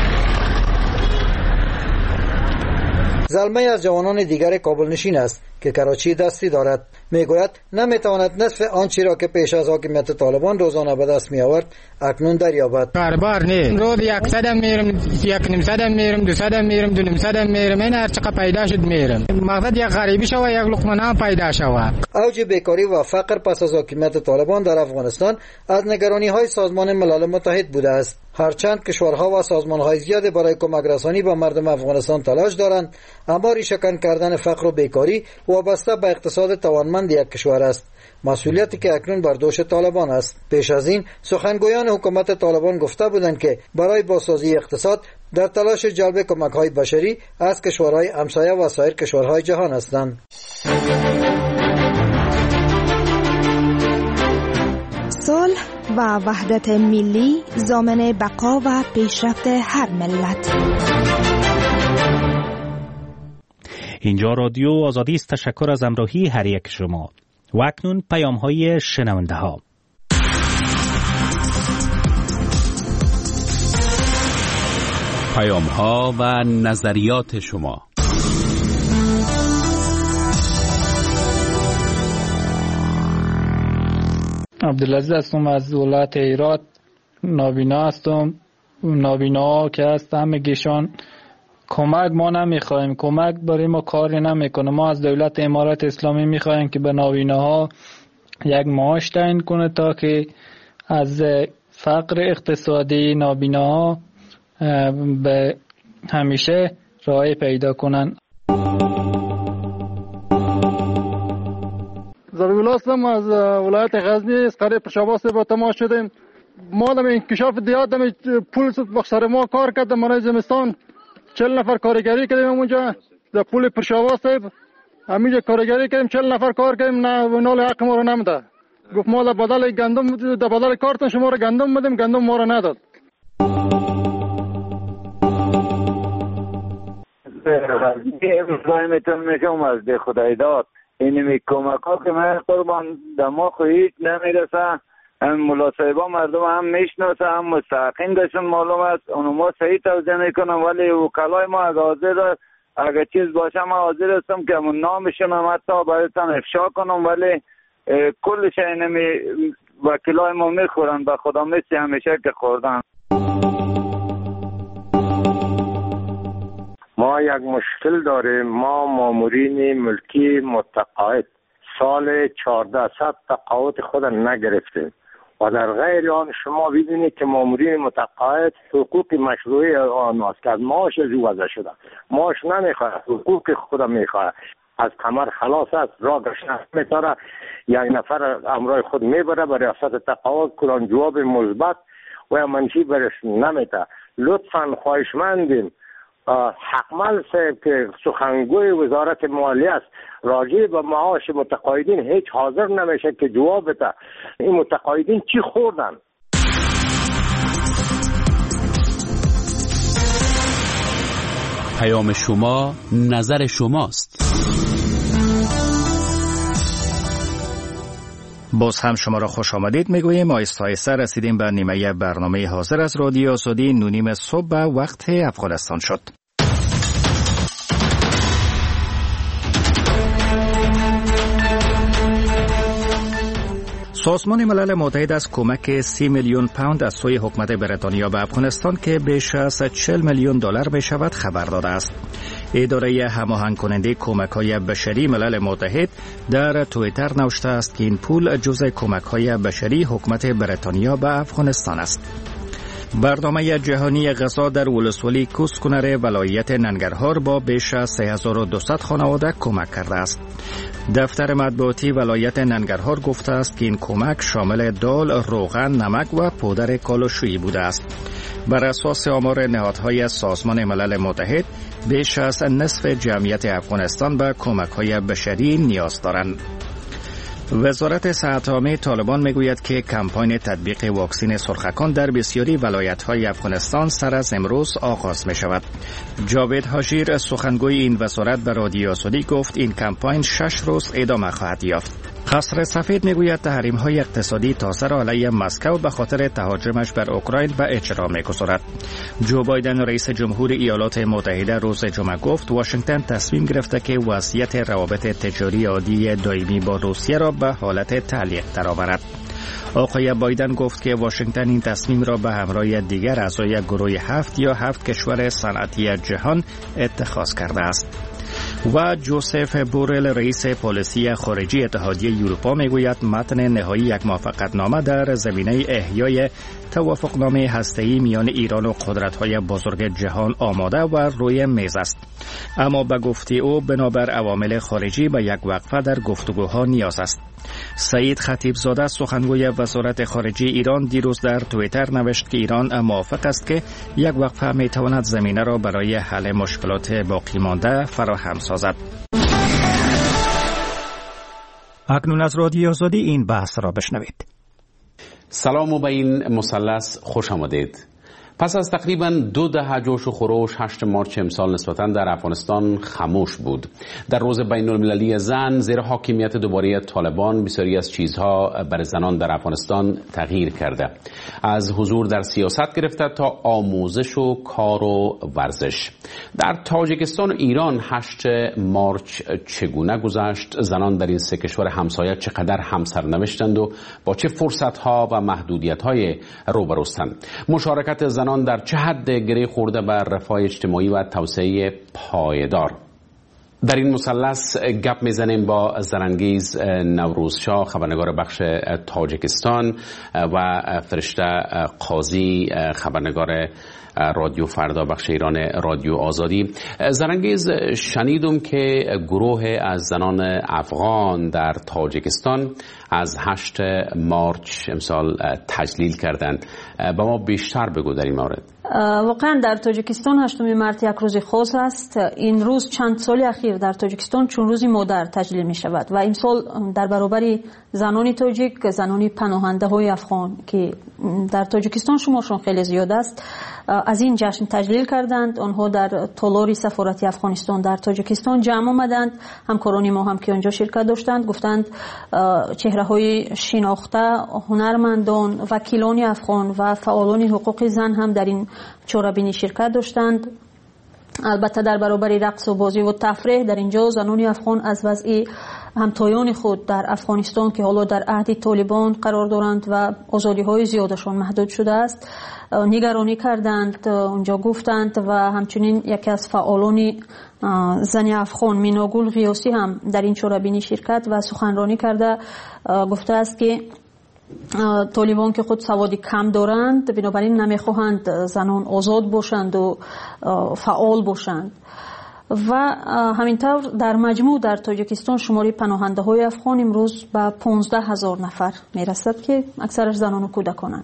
زلمه از جوانان دیگر کابل نشین است که کراچی دستی دارد. میگوید نمیتواند نصف آنچه را که پیش از حاکمیت طالبان روزانه به دست می آورد اکنون دریابد. کاربار نه، روز یکصد میرم، یک نیم صد میرم، دو صد میرم، دو نیم صد میرم، این هر چقدر پیدا شد میرم. مقصد یک غریبی شوه، یک لقمه نان پیدا شوه. اوج بیکاری و فقر پس از حاکمیت طالبان در افغانستان از نگرانی های سازمان ملل متحد بوده است. هرچند کشورها و سازمان‌های زیاد برای کمک رسانی به مردم افغانستان تلاش دارند، اما ریشه‌کن کردن فقر و بیکاری وابسته به اقتصاد توانمند یک کشور است، مسئولیتی که اکنون بر دوش طالبان است. پیش از این سخنگویان حکومت طالبان گفته بودند که برای بازسازی اقتصاد در تلاش جلب کمک‌های بشری از کشورهای همسایه و سایر کشورهای جهان هستند. صلح و وحدت ملی ضامن بقا و پیشرفت هر ملت. اینجا رادیو آزادی است. تشکر از همراهی هر یک شما. و اکنون پیام های شنونده ها. پیام ها و نظریات شما. عبدالعزیز هستم از ولایت هرات. نابینا هستم. نابینا که هست همگیشان کمک ما نمیخوایم، کمک برای ما کاری نمیکنه. ما از دولت امارات اسلامی میخوایم که به نابیناها یک معاش تعیین کنه تا که از فقر اقتصادی نابیناها به همیشه راه پیدا کنن. زبیل هستم از ولایت غزنی، از قریب پشاواس با تماس شدیم. ما دم انکشاف دیات دم پول بخشار ما کار کردم. من زمستان چهل نفر کارگری کردیم اونجا در پول پرشاوا صاحب، همینجا کارگری کردیم، چهل نفر کار کردیم، نه نال حق ما رو نمیده. گفت ما در بدل گندم، در بدل کارتون شما رو گندم بدیم، گندم ما رو نداد. مزاحمتون میشم از ده خدای داد. این می کمک ها که من قربان دما خو هیچ نمیرسه. هم ملاصاحبا مردم هم میشناسه، هم مستحقین داشتن معلوم است. اونو ما صحیح توضیح میکنم، ولی وکلای ما از حاضر اگر چیز باشه ما حاضر هستم که همون نامشون هم حتی برایتان افشا کنم، ولی کل شای نمی وکلای ما میخورن به خدا مثل همیشه که خوردن. ما یک مشکل داریم. ما مامورین ملکی متقاعد سال چهارده تقاعد خود نگرفتیم و در غیر آن شما ببینید که مامورین متقاعد حقوق مشروعی آن است که از معاش از وضع شده. معاش نمیخواد، حقوق خود میخواد. از کمر خلاص است، راه گشته میتاره، یک نفر امرای خود میبره به ریاست تقاعد، کلان جواب مثبت و یا منفی برش نمیده. لطفا خواهشمندیم حقمل صاحب که سخنگوی وزارت مالیه است راجع به معاش متقاعدین هیچ حاضر نمیشه که جواب بده. این متقاعدین چی خوردن؟ پیام شما نظر شماست. باز هم شما را خوش آمدید میگوییم. آیسته آیسته رسیدیم به نیمه برنامه حاضر از رادیو آزادی. نونیم صبح به وقت افغانستان شد. سازمان ملل متحد از کمک سی میلیون پوند از سوی حکومت بریتانیا به افغانستان که بیش از چهل میلیون دلار می شود خبر داده است. اداره هماهنگ کننده کمک‌های بشری ملل متحد در توییتر نوشته است که این پول جزء کمک‌های بشری حکومت بریتانیا به افغانستان است. برنامه جهانی غذا در ولسوالی کوسکنر ولایت ننگرهار با بیش از سه هزار و دویست خانواده کمک کرده است. دفتر مطبوعاتی ولایت ننگرهار گفته است که این کمک شامل دال، روغن، نمک و پودر کالوشویی بوده است. بر اساس آمار نهادهای سازمان ملل متحد بیش از نصف جمعیت افغانستان به کمک‌های بشری نیاز دارند. وزارت صحت عامه طالبان میگوید که کمپاین تطبیق واکسن سرخکان در بسیاری ولایت‌های افغانستان سر از امروز آغاز می شود. جاوید حاجیر سخنگوی این وزارت به رادیو آزادی گفت این کمپاین شش روز ادامه خواهد یافت. قصر سفید میگوید تحریم‌های اقتصادی تازه را علیه مسکو به خاطر تهاجمش بر اوکراین به اجرا می‌گذارد. جو بایدن رئیس جمهور ایالات متحده روز جمعه گفت واشنگتن تصمیم گرفته که وضعیت روابط تجاری عادی دائمی با روسیه را به حالت تعلیق درآورد. آقای بایدن گفت که واشنگتن این تصمیم را به همراه دیگر اعضای گروه هفت یا هفت کشور صنعتی جهان اتخاذ کرده است. و جوزف بورل رئیس پالیسی خارجی اتحادیه اروپا میگوید متن نهایی یک موافقتنامه در زمینه احیای توافقنامه هسته‌ای میان ایران و قدرت‌های بزرگ جهان آماده و روی میز است. اما به گفته او بنابر عوامل خارجی به یک وقفه در گفتگوها نیاز است. سعید خطیبزاده سخنگوی وزارت خارجه ایران دیروز در توییتر نوشت که ایران موافق است که یک وقفه میتواند زمینه را برای حل مشکلات باقی مانده فراهم سازد. اکنون از رادیو آزادی این بحث را بشنوید. سلام و به این مثلث خوش آمدید. پس از تقریبا دو دهه جوش و خروش هشت مارچ امسال نسبتاً در افغانستان خاموش بود. در روز بین المللی زن زیر حاکمیت دوباره طالبان بسیاری از چیزها بر زنان در افغانستان تغییر کرده. از حضور در سیاست گرفته تا آموزش و کار و ورزش. در تاجیکستان و ایران هشت مارچ چگونه گذشت؟ زنان در این سه کشور همسایه چقدر همسرنوشتند و با چه فرصت‌ها و محدودیت‌های روبروستند؟ مشارکت زنان در چه حد گره خورده بر رفاه اجتماعی و توسعه پایدار؟ در این مثلث گپ میزنیم با زرانگیز نوروزشاه خبرنگار بخش تاجیکستان و فرشته قاضی خبرنگار رادیو فردا بخش ایران رادیو آزادی. زرانگیز، شنیدم که گروه از زنان افغان در تاجیکستان از هشت مارچ امسال تجلیل کردند. با ما بیشتر بگو در این مورد. واقعا در تاجیکستان هشتم مارچ یک روز خاص است. این روز چند سال اخیر در تاجیکستان چون روزی مادر تجلیل می شود و امسال در برابر زنان تاجیک، زنان پناهنده های افغان که در تاجیکستان شمارشون خیلی زیاد است، از این جشن تجلیل کردند. آنها در تالار سفارت افغانستان در تاجیکستان جمع آمدند. همکاران ما هم که آنجا شرکت داشتند گفتند چهره های شناخته، هنرمندان، وکیلان افغان و فعالان حقوق زن هم در این چهاره‌بینی شرکت داشتند. البته در برابر رقص و بازی و تفریح در اینجا زنان افغان از وضع همتایان خود در افغانستان که حالا در عهد طالبان قرار دارند و آزادی‌های زیادشان محدود شده است نگرانی کردند. اونجا گفتند و همچنین یکی از فعالان زن افغان میناگل غیاسی هم در این چهاره‌بینی شرکت و سخنرانی کرده گفته است که طالبان که خود سوادی کم دارند بنابراین نمیخواهند زنان آزاد باشند و فعال باشند. و همینطور در مجموع در تاجیکستان شماری پناهنده های افغان امروز به پانزده هزار نفر میرسد که اکثرش زنان و کودکانند.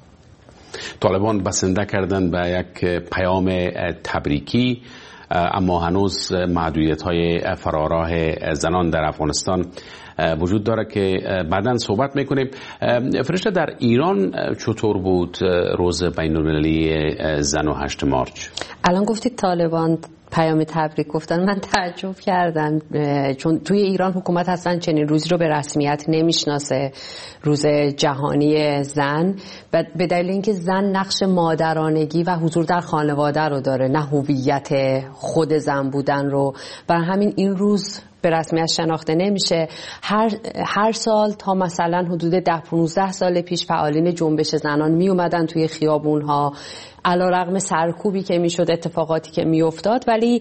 طالبان بسنده کردن به یک پیام تبریکی، اما هنوز محدودیت های فراراه زنان در افغانستان وجود داره که بعداً صحبت میکنیم. فرشته، در ایران چطور بود روز بین المللی زن و هشت مارچ؟ الان گفتید طالبان پیام تبریک گفتن، من تعجب کردم چون توی ایران حکومت اصلا چنین روزی رو به رسمیت نمیشناسه، روز جهانی زن، به دلیل اینکه زن نقش مادرانگی و حضور در خانواده رو داره، نه هویت خود زن بودن رو. برای همین این روز به رسمیت شناخته نمیشه. هر هر سال تا مثلا حدود ده پانزده سال پیش فعالین جنبش زنان می اومدن توی خیابون ها، علیرغم سرکوبی که میشد، اتفاقاتی که میافتاد، ولی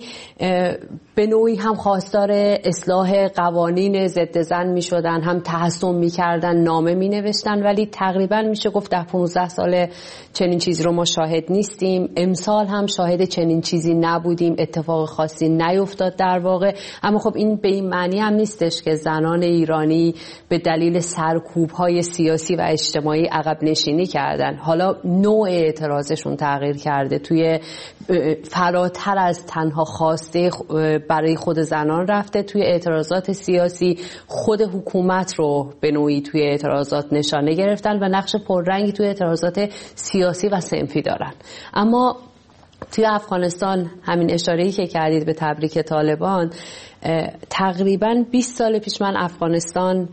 به نوعی هم خواستار اصلاح قوانین ضد زن میشدن، هم تحسن میکردن، نامه مینوشتن، ولی تقریبا میشه گفت ده پانزده سال چنین چیزی رو ما شاهد نیستیم. امسال هم شاهد چنین چیزی نبودیم، اتفاق خاصی نیفتاد در واقع. اما خب این به این معنی هم نیستش که زنان ایرانی به دلیل سرکوب‌های سیاسی و اجتماعی عقب نشینی کردن. حالا نوع اعتراضشون تغییر کرده، توی فراتر از تنها خواسته برای خود زنان رفته، توی اعتراضات سیاسی خود حکومت رو به نوعی توی اعتراضات نشانه گرفتن و نقش پررنگی توی اعتراضات سیاسی و صنفی دارن. اما توی افغانستان همین اشاره‌ای که کردید به تبریک طالبان، تقریباً بیست سال پیش من افغانستان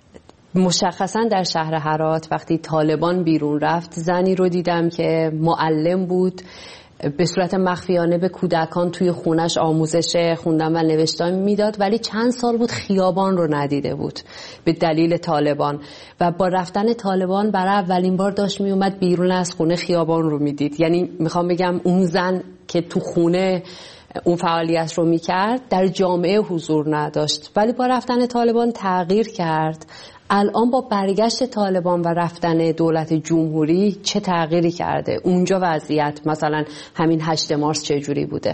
مشخصا در شهر هرات وقتی طالبان بیرون رفت، زنی رو دیدم که معلم بود، به صورت مخفیانه به کودکان توی خونش آموزش خوندن و نوشتن میداد، ولی چند سال بود خیابان رو ندیده بود به دلیل طالبان، و با رفتن طالبان برای اولین بار داشت می اومد بیرون از خونه خیابان رو میدید. یعنی میخوام بگم اون زن که تو خونه اون فعالیت رو میکرد در جامعه حضور نداشت، ولی با رفتن طالبان تغییر کرد. الان با برگشت طالبان و رفتن دولت جمهوری چه تغییری کرده؟ اونجا وضعیت مثلا همین هشت مارس چه جوری بوده؟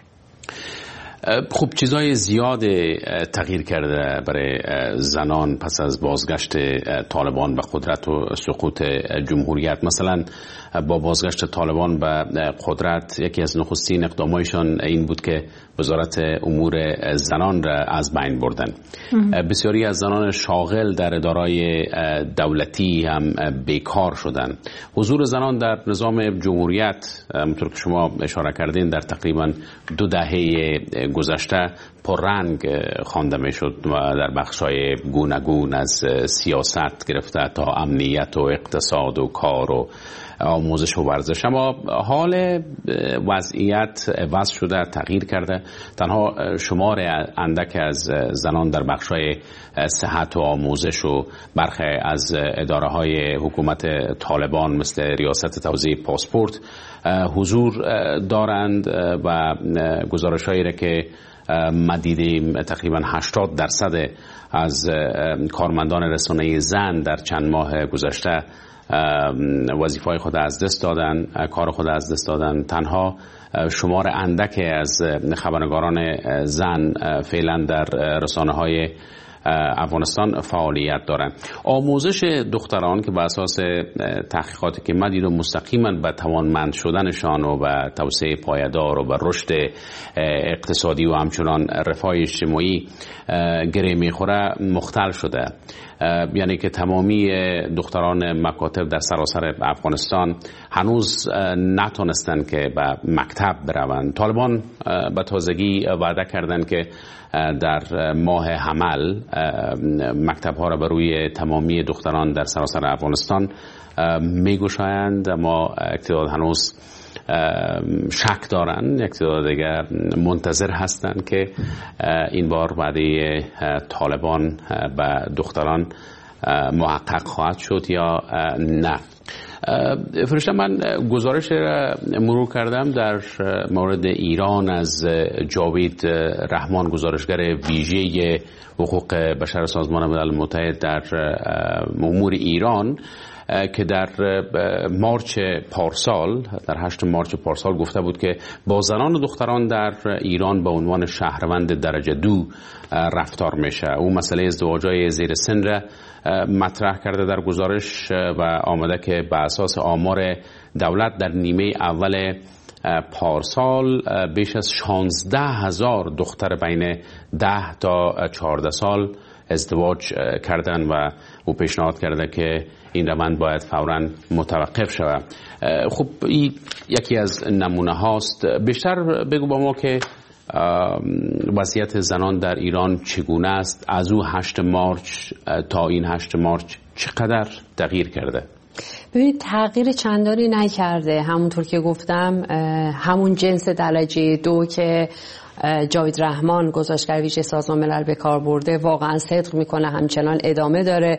خب چیزای زیاد تغییر کرده برای زنان پس از بازگشت طالبان به قدرت و سقوط جمهوریت. مثلا با بازگشت طالبان به قدرت یکی از نخستین اقدامایشان این بود که وزارت امور زنان را از بین بردن. بسیاری از زنان شاغل در ادارای دولتی هم بیکار شدن. حضور زنان در نظام جمهوریت همونطور که شما اشاره کردین در تقریبا دو دهه گذشته پررنگ خوانده میشد و در بخش‌های گوناگون از سیاست گرفته تا امنیت و اقتصاد و کار و آموزش و ورزش. اما حال وضعیت عوض شده، تغییر کرده. تنها شمار اندک از زنان در بخش‌های صحت و آموزش و برخی از اداره‌های حکومت طالبان مثل ریاست توزیع پاسپورت حضور دارند و گزارش‌هایی را که ما دیدیم تقریبا هشتاد درصد از کارمندان رسانه زن در چند ماه گذشته وظیفه‌های خود از دست دادن، کار خود از دست دادن. تنها شمار اندک از خبرنگاران زن فعلا در رسانه‌های افغانستان فعالیت دارند. آموزش دختران که بر اساس تحقیقاتی که ما دیدم مستقیما به توانمند شدنشان و به توسعه پایدار و به رشد اقتصادی و همچنان رفاه اجتماعی گره میخوره مختل شده. یعنی که تمامی دختران مکاتب در سراسر افغانستان هنوز نتونستن که به مکتب بروند. طالبان به تازگی وعده کردند که در ماه حمل مکتب ها را بر روی تمامی دختران در سراسر افغانستان میگشایند، اما اقتدار هنوز شک دارن، اقتدار دیگر منتظر هستند که این بار وعده طالبان به دختران محقق خواهد شد یا نه. فرشته، من گزارش را مرور کردم در مورد ایران از جاوید رحمان، گزارشگر ویژه حقوق بشر سازمان ملل متحد در امور ایران، که در مارچ پارسال در هشت مارچ پارسال گفته بود که با زنان و دختران در ایران به عنوان شهروند درجه دو رفتار میشه. او مسئله ازدواج‌های زیر سن را مطرح کرده در گزارش و آمده که به اساس آمار دولت در نیمه اول پارسال بیش از شانزده هزار دختر بین ده تا چهارده سال ازدواج کردن و او پیشنهاد کرده که این روند باید فوراً متوقف شود. خب این یکی از نمونه هاست. بیشتر بگو با ما که وضعیت زنان در ایران چگونه است؟ از او هشت مارچ تا این هشت مارچ چقدر تغییر کرده؟ ببینید تغییر چندانی نکرده. همونطور که گفتم همون جنس درجه دو که جاوید رحمان گزارشگر ویژه سازمان ملل به کار برده واقعا صدق میکنه، همچنان ادامه داره.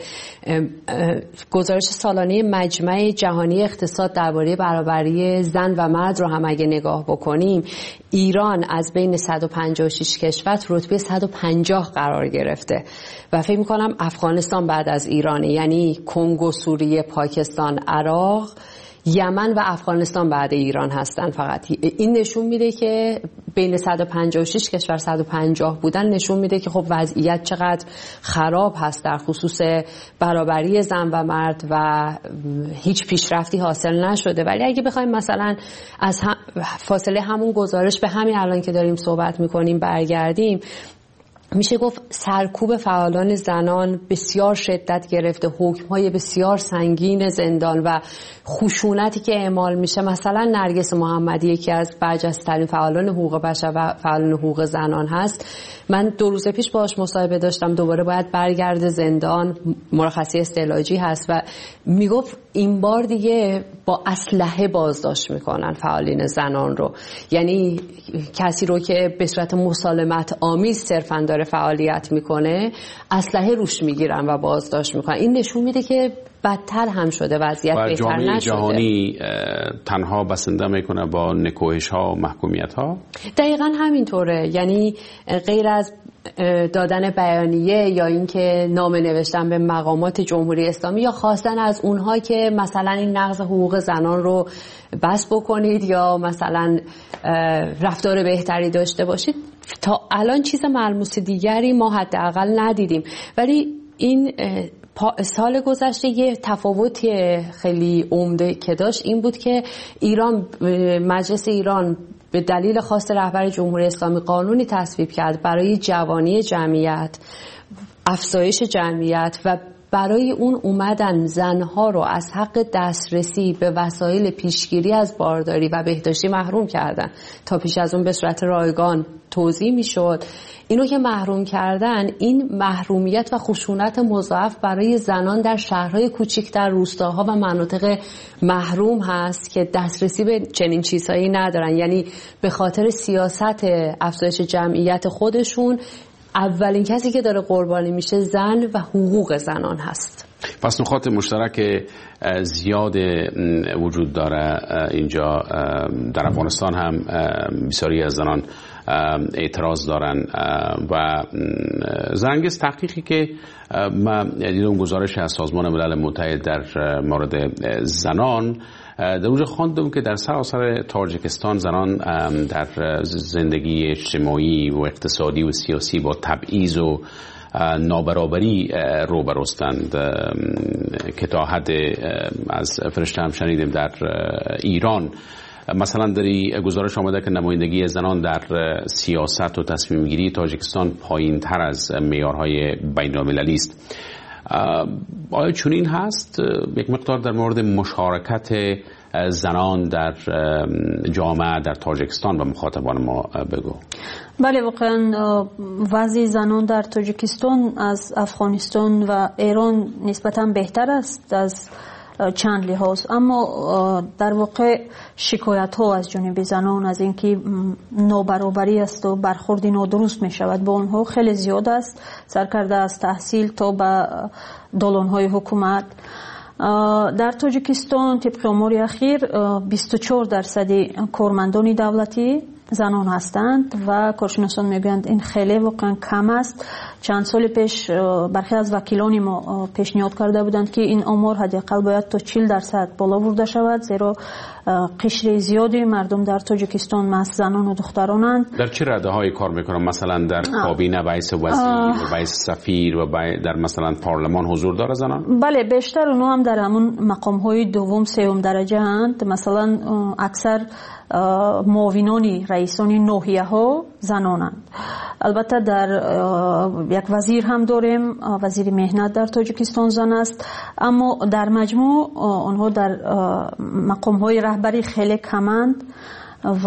گزارش سالانه مجمع جهانی اقتصاد درباره برابری زن و مرد رو هم اگه نگاه بکنیم، ایران از بین صد و پنجاه و شش کشور رتبه صد و پنجاه قرار گرفته و فکر میکنم افغانستان بعد از ایرانه، یعنی کنگو، سوریه، پاکستان، عراق، یمن و افغانستان بعد ایران هستن. فقط این نشون میده که بین صد و پنجاه و شش کشور صد و پنجاه بودن نشون میده که خب وضعیت چقدر خراب هست در خصوص برابری زن و مرد و هیچ پیشرفتی حاصل نشده. ولی اگه بخوایم مثلا از هم فاصله همون گزارش به همین الان که داریم صحبت میکنیم برگردیم، میشه گفت سرکوب فعالان زنان بسیار شدت گرفته، حکم‌های بسیار سنگین زندان و خشونتی که اعمال میشه. مثلا نرگس محمدی یکی از برجسته‌ترین فعالان حقوق بشر و فعالان حقوق زنان هست. من دو روز پیش باهاش مصاحبه داشتم، دوباره باید برگرده زندان، مرخصی استعلاجی هست و میگفت این بار دیگه با اسلحه بازداشت میکنن فعالین زنان رو. یعنی کسی رو که به صورت مسالمت آمیز صرفاً داره فعالیت میکنه اسلحه روش میگیرن و بازداشت میکنن. این نشون میده که بدتر هم شده، وضعیت بهتر نشده. جهانی تنها بسنده میکنه با نکوهش ها و محکومیت ها؟ دقیقاً همینطوره. یعنی غیر از دادن بیانیه یا اینکه نامه نوشتن به مقامات جمهوری اسلامی یا خواستن از اونها که مثلا این نقض حقوق زنان رو بس بکنید یا مثلا رفتار بهتری داشته باشید، تا الان چیز ملموس دیگری ما حداقل ندیدیم. ولی این سال گذشته یه تفاوت خیلی عمده که داشت این بود که ایران، مجلس ایران به دلیل خواست رهبر جمهوری اسلامی قانونی تصویب کرد برای جوانی جمعیت، افزایش جمعیت و برای اون اومدن زنها رو از حق دسترسی به وسایل پیشگیری از بارداری و بهداشتی محروم کردن. تا پیش از اون به صورت رایگان توزیع میشد. اینو که محروم کردن، این محرومیت و خشونت مضاعف برای زنان در شهرهای کوچیک، در روستاها و مناطق محروم هست که دسترسی به چنین چیزهایی ندارن. یعنی به خاطر سیاست افزایش جمعیت خودشون اولین کسی که داره قربانی میشه زن و حقوق زنان هست. پس نکات مشترک زیاد وجود داره اینجا. در افغانستان هم بسیاری از زنان اعتراض دارن و زنگز تحقیقی که ما دیدم گزارش از سازمان ملل متحد در مورد زنان، در اونجا خواندم که در سراسر تاجیکستان زنان در زندگی اجتماعی و اقتصادی و سیاسی با تبعیض و نابرابری روبروستند که تا حد از فرشته هم شنیدیم در ایران. مثلا در گزارش آمده که نمایندگی زنان در سیاست و تصمیم گیری تاجیکستان پایین تر از معیارهای بین المللی است. آیا چنین هست؟ یک مقدار در مورد مشارکت زنان در جامعه در تاجیکستان و مخاطبان ما بگو. بله، واقعا وضع زنان در تاجیکستان از افغانستان و ایران نسبتا بهتر است از چند لحاظ، اما در واقع شکایت ها از جانب زنان از اینکه نابرابری است و برخوردی نادرست می شود با آنها خیلی زیاد است، سرکرده از تحصیل تا به دالان های حکومت. در تاجیکستان طبق آمار اخیر بیست و چهار درصد کارمندان دولتی زنان هستند و کارشناسان میگویند این خیلی واقعا کم است. چند سال پیش برخی از وکیلان ما پیشنهاد کرده بودند که این آمار حداقل باید تا چهل درصد بالا برده شود، زیرا قشر زیادی مردم در تاجیکستان مست زنان و دخترانند. در چه رده های کار میکنن؟ مثلا در کابینه بیس وزیر و بیس سفیر و در مثلا پارلمان حضور داره زنان؟ بله، بیشتر اونها هم در همون مقام های دوم سوم درجه اند. مثلا اکثر معاونان رئیسان ناحیه ها زنانند. البته در یک وزیر هم داریم، وزیر مهنت در تاجیکستان زن است، اما در مجموع آنها در مقام های رهبری خیلی کمند. و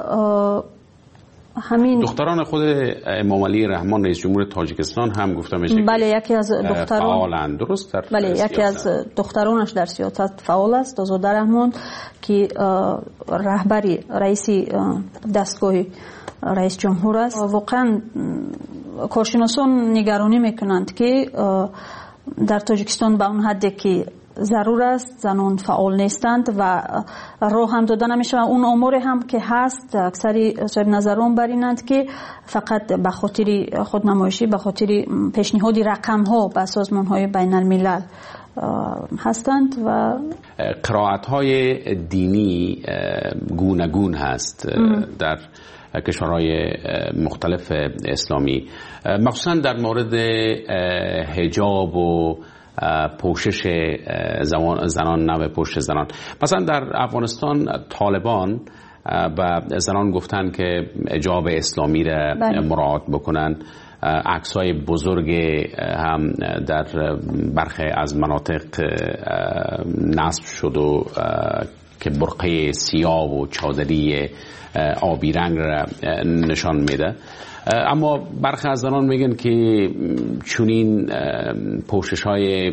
همین دختران خود امام علی رحمان رئیس جمهور تاجیکستان هم گفته میشه بله یکی از دختران فعالند، درست؟ در بله یکی از دخترانش در سیاست فعال است، آزاده رحمان، که رهبری رئیس دستگاه رئیس جمهور است. واقعا کارشناسان نگرانی میکنند که در تاجیکستان به اون حدی که ضرور است زنان فعال نیستند و راه هم داده نمیشه. اون امور هم که هست اکثری صاحب نظران برینند که فقط به خاطر خودنمایشی، به خاطر پیشنهاد رقم ها به سازمان های بین الملل هستند. و قرائت های دینی گوناگون هست در کشورهای مختلف اسلامی، مخصوصا در مورد حجاب و پوشش زنان، نوع پوشش زنان. مثلا در افغانستان طالبان و زنان گفتن که حجاب اسلامی را مراعات بکنن. عکس‌های بزرگ هم در برخی از مناطق نصب شد و که برقه سیاه و چادری آبی رنگ را نشان میده. اما برخی از زنان میگن که چنین پوشش های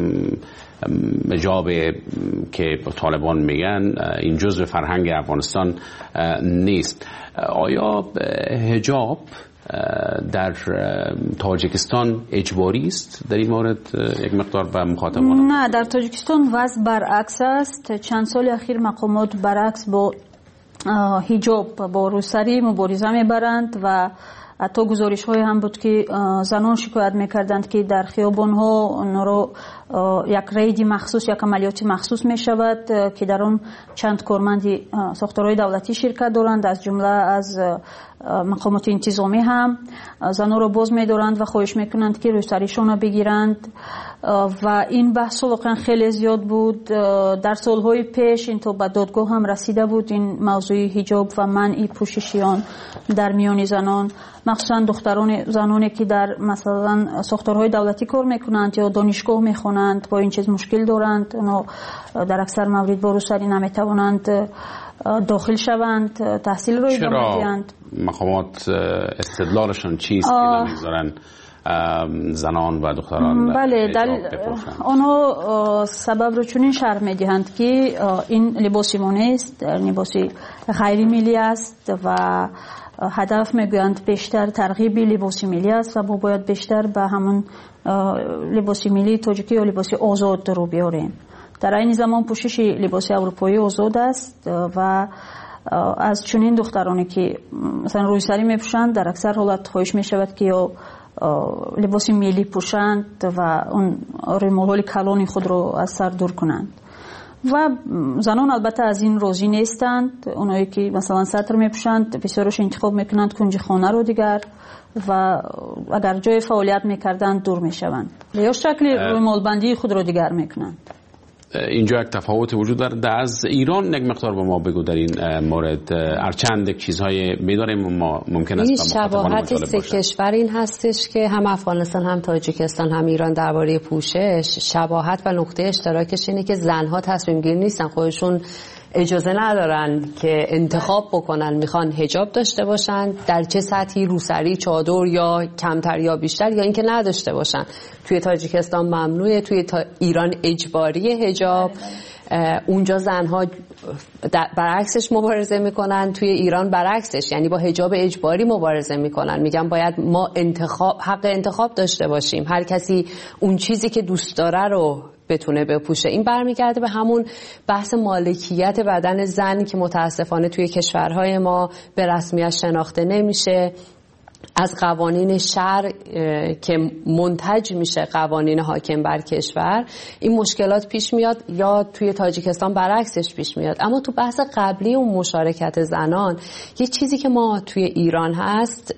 حجاب که طالبان میگن این جزء فرهنگ افغانستان نیست. آیا حجاب در تاجیکستان اجباری است؟ در این مورد یک مقدار به مخاطبان. نه، در تاجیکستان وضع برعکس است. چند سال اخیر مقامات برعکس با حجاب با روسری مبارزه میبرند و حتی گزارش های هم بود که زنان شکایت میکردند که در خیابان ها اونها رو یک رید مخصوص، یک عملیات مخصوص می شود که در اون چند کارمند ساختارهای دولتی شرکت دارند، از جمله از مقامات انتظامی هم زنان رو باز می دارند و خواهش میکنند که روسریشان رو بگیرند. و این بحث واقعا خیلی زیاد بود. در سالهای پیش این تا به دادگاه هم رسیده بود این موضوع حجاب و منع پوششیان در میان زنان، مخصوصا دختران زنانی که در مثلا ساختارهای دولتی کار میکنند یا دانشگاه میخوانند با این چیز مشکل دارند. اونا در اکثر موارد با روسری نمیتوانند داخل شوند، تحصیل رو ادامه دهند. مقامات استدلالشان چیست که نمیذارن زنان و دختران؟ بله، در آنها سبب رو چنین شرح میدهند که این لباسی ما نیست، لباسی غیر ملی است و هدف میگویند بیشتر ترغیب لباسی ملی است و ما باید بیشتر به همون لباسی ملی تاجیکی یا لباسی آزاد رو بیاریم. در این زمان پوشش لباسی اروپایی آزاد است و از چنین دخترانی که مثلا روی سری میپوشند در اکثر حالت خواهش میشود که یا لباسی ملی پوشند و اون ریمال کلان خود رو از سر دور کنند. و زنان البته از این راضی نیستند. اونایی که مثلا سطر میپوشند بسیارش انتخاب میکنند کنج خانه رو دیگر و اگر جای فعالیت میکردند دور میشوند یا شکل ریمال بندی خود رو دیگر میکنند. اینجا یک تفاوت وجود داره. از ایران یک مقدار به ما بگو در این مورد، هرچند یک چیزهای می‌داریم ما ممکن است با شباهت سه کشور این هستش که هم افغانستان هم تاجیکستان هم ایران درباره پوشش شباهت و نقطه اشتراکش اینه که زنها تصمیم گیر نیستن، خودشون اجازه ندارن که انتخاب بکنن میخوان حجاب داشته باشن در چه سطحی، روسری، چادر یا کمتر یا بیشتر، یا اینکه نداشته باشن. توی تاجیکستان ممنوعه، توی تا ایران اجباری حجاب. اونجا زنها برعکسش مبارزه میکنن، توی ایران برعکسش، یعنی با حجاب اجباری مبارزه میکنن، میگن باید ما انتخاب حق انتخاب داشته باشیم، هر کسی اون چیزی که دوست داره رو بتونه بپوشه. این برمیگرده به همون بحث مالکیت بدن زن که متاسفانه توی کشورهای ما به رسمیت شناخته نمیشه. از قوانین شهر که منتج میشه قوانین حاکم بر کشور این مشکلات پیش میاد، یا توی تاجیکستان برعکسش پیش میاد. اما تو بحث قبلی و مشارکت زنان یه چیزی که ما توی ایران هست،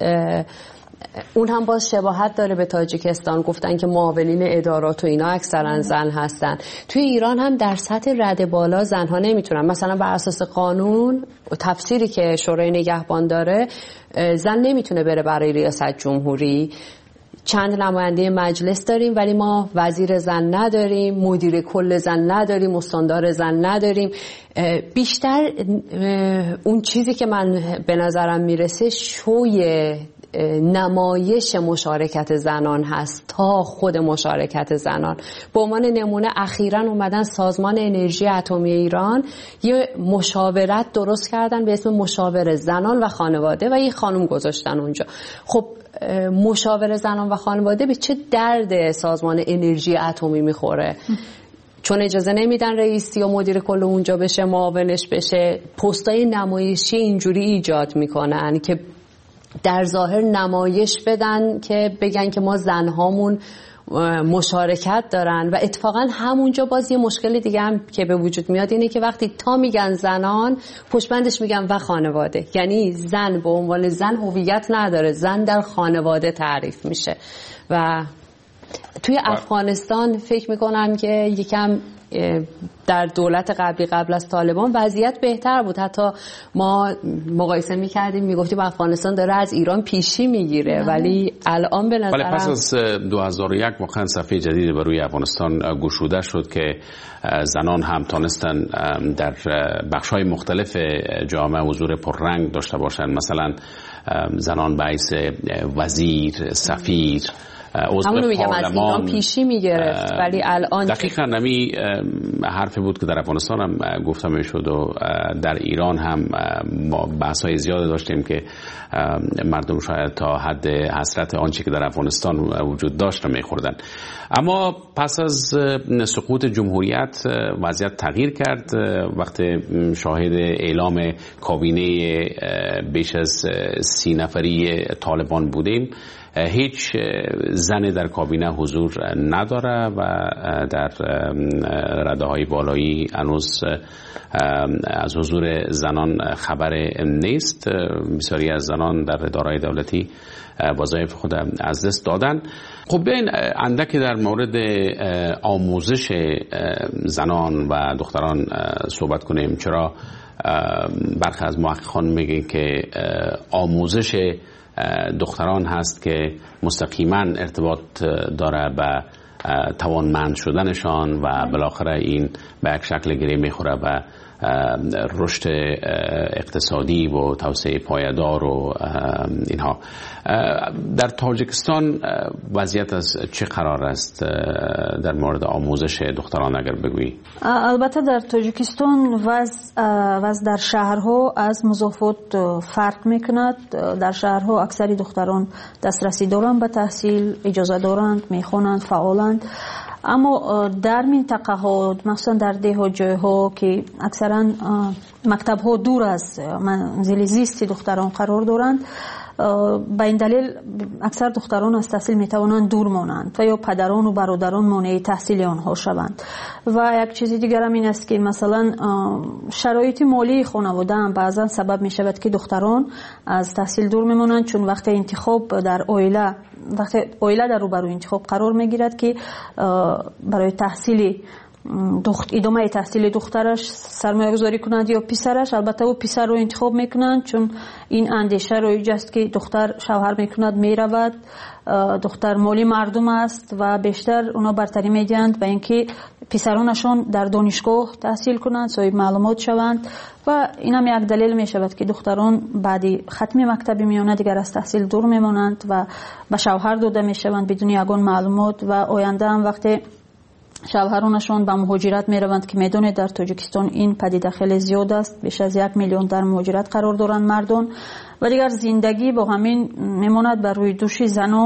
اون هم باز شباهت داره به تاجیکستان. گفتن که معاونین ادارات و اینا اکثرا زن هستن. توی ایران هم در سطح رده بالا زنها نمیتونن، مثلا بر اساس قانون و تفسیری که شورای نگهبان داره، زن نمیتونه بره برای ریاست جمهوری. چند نماینده مجلس داریم ولی ما وزیر زن نداریم، مدیر کل زن نداریم، استاندار زن نداریم. بیشتر اون چیزی که من به نظرم میرسه شوی نمایش مشارکت زنان هست تا خود مشارکت زنان. به عنوان نمونه اخیراً اومدن سازمان انرژی اتمی ایران یه مشاورت درست کردن به اسم مشاور زنان و خانواده و یه خانم گذاشتن اونجا. خب مشاور زنان و خانواده به چه درد سازمان انرژی اتمی میخوره؟ چون اجازه نمیدن رئیسی و مدیر کل اونجا بشه، معاونش بشه. پستای نمایشی اینجوری ایجاد میکنن که در ظاهر نمایش بدن که بگن که ما زنهامون مشارکت دارن و اتفاقا همونجا باز یه مشکل دیگه هم که به وجود میاد اینه که وقتی تا میگن زنان پشتبندش میگن و خانواده، یعنی زن به عنوان زن هویت نداره، زن در خانواده تعریف میشه. و توی افغانستان فکر میکنم که یکم در دولت قبلی قبل از طالبان وضعیت بهتر بود. حتی ما مقایسه میکردیم میگفتیم افغانستان داره از ایران پیشی میگیره، ولی الان به نظرم ولی پس از دو هزار و یک واقعا صفحه جدیدی بر روی افغانستان گشوده شد که زنان هم تانستن در بخش‌های مختلف جامعه حضور پررنگ داشته باشند. مثلا زنان به حیث وزیر، سفیر، همونو میگم از ایران پیشی میگرفت، ولی الان دقیقاً نمی حرفی بود که در افغانستان هم گفته میشد و در ایران هم ما بحث‌های زیاد داشتیم که مردم شاید تا حد حسرت آنچه که در افغانستان وجود داشت میخوردن. اما پس از سقوط جمهوریت وضعیت تغییر کرد. وقتی شاهد اعلام کابینه بیش از سی نفری طالبان بودیم، هیچ زن در کابینه حضور نداره و در رده های بالایی هنوز از حضور زنان خبر نیست. بسیاری از زنان در اداره‌های دولتی وظایف خود از دست دادن. خب بیاین اندکی در مورد آموزش زنان و دختران صحبت کنیم. چرا برخی از محققان میگن که آموزش دختران هست که مستقیما ارتباط داره به توانمند شدنشان و بالاخره این به یک شکل گره میخوره به رشد اقتصادی و توسعه پایدار و اینها. در تاجیکستان وضعیت از چه قرار است در مورد آموزش دختران اگر بگویی؟ البته در تاجیکستان وضع وضع در شهرها از مضافات فرق میکند. در شهرها اکثری دختران دسترسی دارند به تحصیل، اجازه دارند، میخوانند، فعالند. اما در منطقه ها مثلا در ده ها جای ها که اکثرا مکتب ها دور از منزل زیست دختران قرار دارند، به این دلیل اکثر دختران از تحصیل میتوانند دور مانند و یا پدران و برادران مانع تحصیل آنها شوند. و یک چیز دیگر هم این است که مثلا شرایط مالی خانواده هم بعضا سبب می شود که دختران از تحصیل دور میمانند، چون وقت انتخاب در عائله وقتی عائله در روبروی انتخاب قرار میگیرد که برای تحصیل دخت ادامه تحصیل دخترش سرمایه گذاری کند یا پسرش، البته او پسر رو انتخاب میکنند چون این اندیشه رایج است که دختر شوهر میکند میرود، دختر مالی مردم است و بیشتر اونا برتری میدهند به اینکه پسرانشان در دانشگاه تحصیل کنند، صاحب معلومات شوند و این هم یک دلیل می شود که دختران بعدی ختم مکتب میانه دیگر از تحصیل دور میمانند و به شوهر داده می شوند بدون یگان معلومات و آینده هم وقتی شوهرانشان به مهاجرت می روند که میدونه در تاجیکستان این پدیده خیلی زیاد است، بیش از یک میلیون در مهاجرت قرار دارند مردان و دیگر زندگی با همین میماند بر روی دوش زنان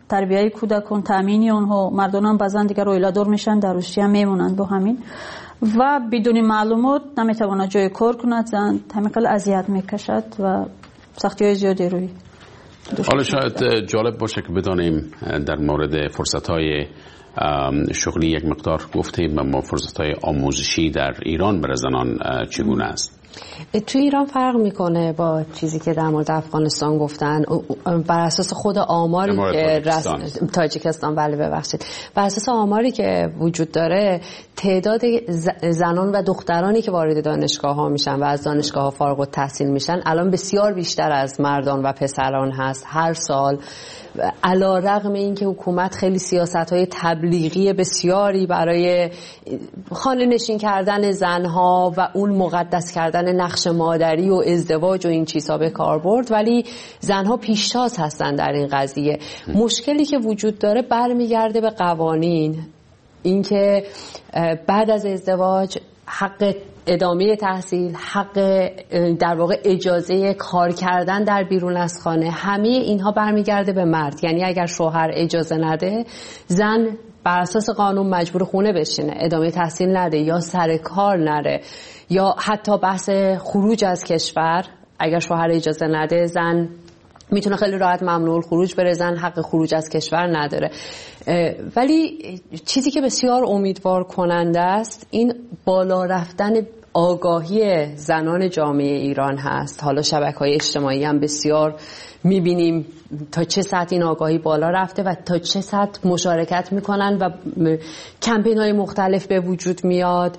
تربیت کودکان، تامین آنها، مردان هم بعضا دیگر رویلادور میشن، در روسیه میمونند با همین و بدون معلومات نمیتواند جای کار کند، زن همینقدر اذیت میکشد و سختی های زیادی روی. حالا شاید جالب باشه که بدانیم در مورد فرصت های شغلی یک مقدار گفتیم، اما فرصت های آموزشی در ایران برای زنان چگونه است؟ تو ایران فرق میکنه با چیزی که در مورد افغانستان گفتن. بر اساس خود آماری که تاجیکستان. رس... تاجیکستان بله ببخشید بر اساس آماری که وجود داره، تعداد زنان و دخترانی که وارد دانشگاه ها میشن و از دانشگاه ها فارغ التحصیل میشن الان بسیار بیشتر از مردان و پسران هست هر سال. علیرغم اینکه حکومت خیلی سیاست‌های تبلیغی بسیاری برای خانه نشین کردن زنها و اون مقدس کردن نقش مادری و ازدواج و این چیزها به کار برد، ولی زنها پیشتاز هستن در این قضیه. مشکلی که وجود داره برمیگرده به قوانین، اینکه بعد از ازدواج حق ادامه تحصیل، حق در واقع اجازه کار کردن در بیرون از خانه، همه اینها برمیگرده به مرد. یعنی اگر شوهر اجازه نده، زن بر اساس قانون مجبور خونه بشینه، ادامه تحصیل نده یا سر کار نره، یا حتی بحث خروج از کشور، اگر شوهر اجازه نده زن میتونه خیلی راحت ممنوع خروج بره، زن حق خروج از کشور نداره. ولی چیزی که بسیار امیدوار کننده است این بالا رفتن آگاهی زنان جامعه ایران هست. حالا شبکه‌های اجتماعی هم بسیار میبینیم تا چه سطح این آگاهی بالا رفته و تا چه سطح مشارکت میکنن و کمپین‌های مختلف به وجود میاد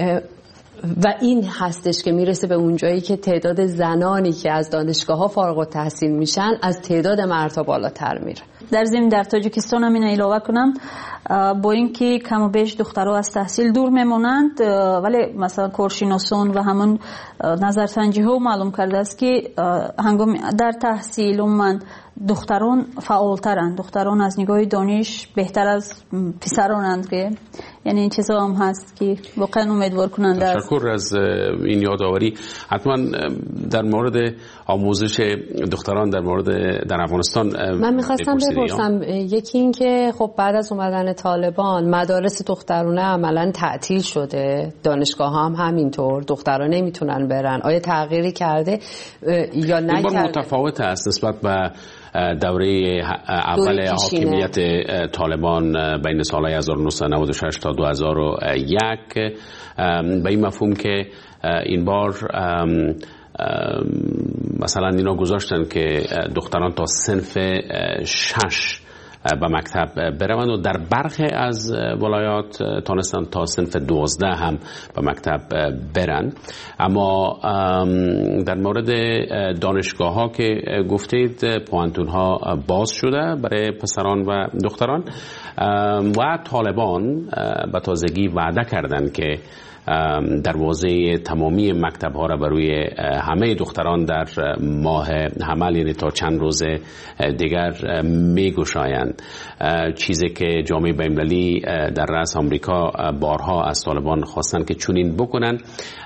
و این هستش که میرسه به اونجایی که تعداد زنانی که از دانشگاه ها فارغ التحصیل میشن از تعداد مردها بالاتر میره. در ضمن در تاجیکستان هم اینو علاوه کنم، با اینکه کم و بیش دخترها از تحصیل دور میمونند، ولی مثلا کارشناسان و همون نظرسنجی ها معلوم کرده است که هنگام در تحصیل عموما دختران فعالترند، دختران از نگاه دانش بهتر از پسرانند، که یعنی این چیزا هم هست که واقعا امیدوار کننده است. تشکر از این یادآوری. حتما در مورد آموزش دختران در مورد در افغانستان من میخواستم بپرسم، یکی این که خب بعد از اومدن طالبان مدارس دخترانه عملا تعطیل شده، دانشگاه ها هم همینطور، دختران نمیتونن برن. آیا تغییری کرده یا نکرده؟ این بار متفاوت است نسبت به دوره اول حاکمیت طالبان بین سالهای هزار و نهصد و نود و شش تا دو هزار و یک، به این مفهوم که این بار مثلا اینا گذاشتن که دختران تا صنف شش به مکتب بروند و در برخی از ولایات تانستن تا صنف دوازده هم به مکتب برند. اما در مورد دانشگاه ها که گفتید، پوانتون ها باز شده برای پسران و دختران و طالبان به تازگی وعده کردند که دروازه تمامی مکتب ها را بروی همه دختران در ماه حمل، یعنی تا چند روز دیگر می گشایند، چیزی که جامعه بین‌المللی در رأس آمریکا بارها از طالبان خواستن که چنین بکنن.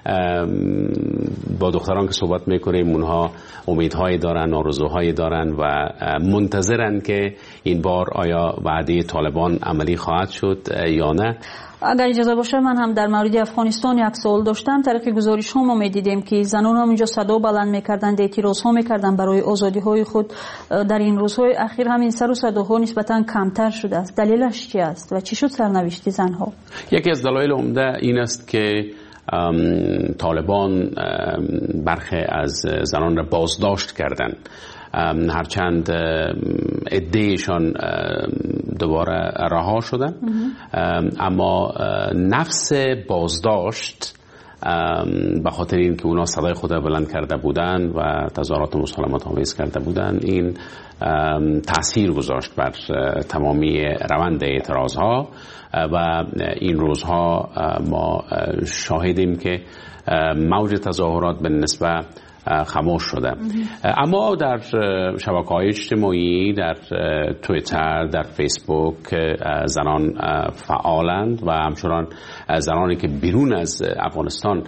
با دختران که صحبت میکنیم اونها امیدهایی دارن، آرزوهایی دارن و منتظرن که این بار آیا وعده طالبان عملی خواهد شد یا نه. اگر اجازه باشه من هم در مورد افغانستان یک سوال داشتم. طرف گزارش ها ما میدیدیم که زنان هم اینجا صدا بلند میکردند، اعتراض ها میکردند برای آزادی های خود. در این روزهای اخیر همین سر و صداها نسبتا کمتر شده است. دلیلش چی است و چی شد سرنوشت زنها؟ یکی از دلایل عمده این است که طالبان برخی از زنان را بازداشت کردند، هرچند عده‌شان دوباره رها شدن، اما نفس بازداشت به خاطر این که اونا صدای خود بلند کرده بودن و تظاهرات مسالمت آمیز کرده بودن، این تأثیر گذاشت بر تمامی روند اعتراض ها و این روزها ما شاهدیم که موج تظاهرات به نسبت خاموش شده. اما در شبکه‌های اجتماعی، در توییتر، در فیسبوک زنان فعالند و همچنان زنانی که بیرون از افغانستان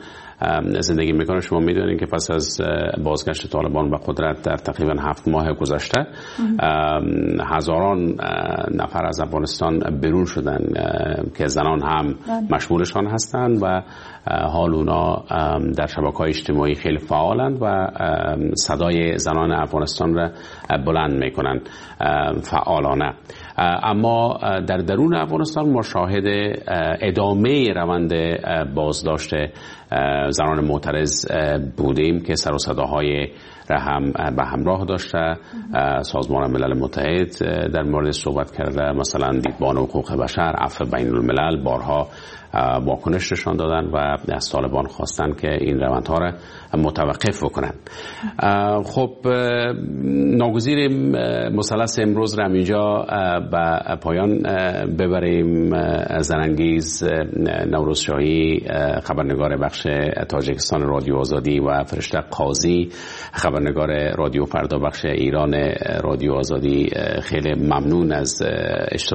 زندگی میکنه. شما میدونید که پس از بازگشت طالبان به قدرت در تقریبا هفت ماه گذشته هزاران نفر از افغانستان برون شدن که زنان هم مشمولشان هستند و حال اونا در شبکه‌های اجتماعی خیلی فعالند و صدای زنان افغانستان را بلند میکنن فعالانه. اما در درون افغانستان ما شاهد ادامه روند بازداشت زنان معترض بودیم که سر و صداهای را هم به همراه داشته. سازمان ملل متحد در مورد صحبت کرده، مثلا دیدبان حقوق بشر، عفو بین الملل بارها واکنش نشان دادن و از طالبان خواستن که این روندها را متوقف بکنن. خب ناگزیر مثلث امروز را اینجا به پایان ببریم. زنانگیز نوروز شاهی، خبرنگار بخش تاجیکستان رادیو آزادی، و فرشته قاضی، خبرنگار رادیو فردا بخش ایران رادیو آزادی، خیلی ممنون از اشتراک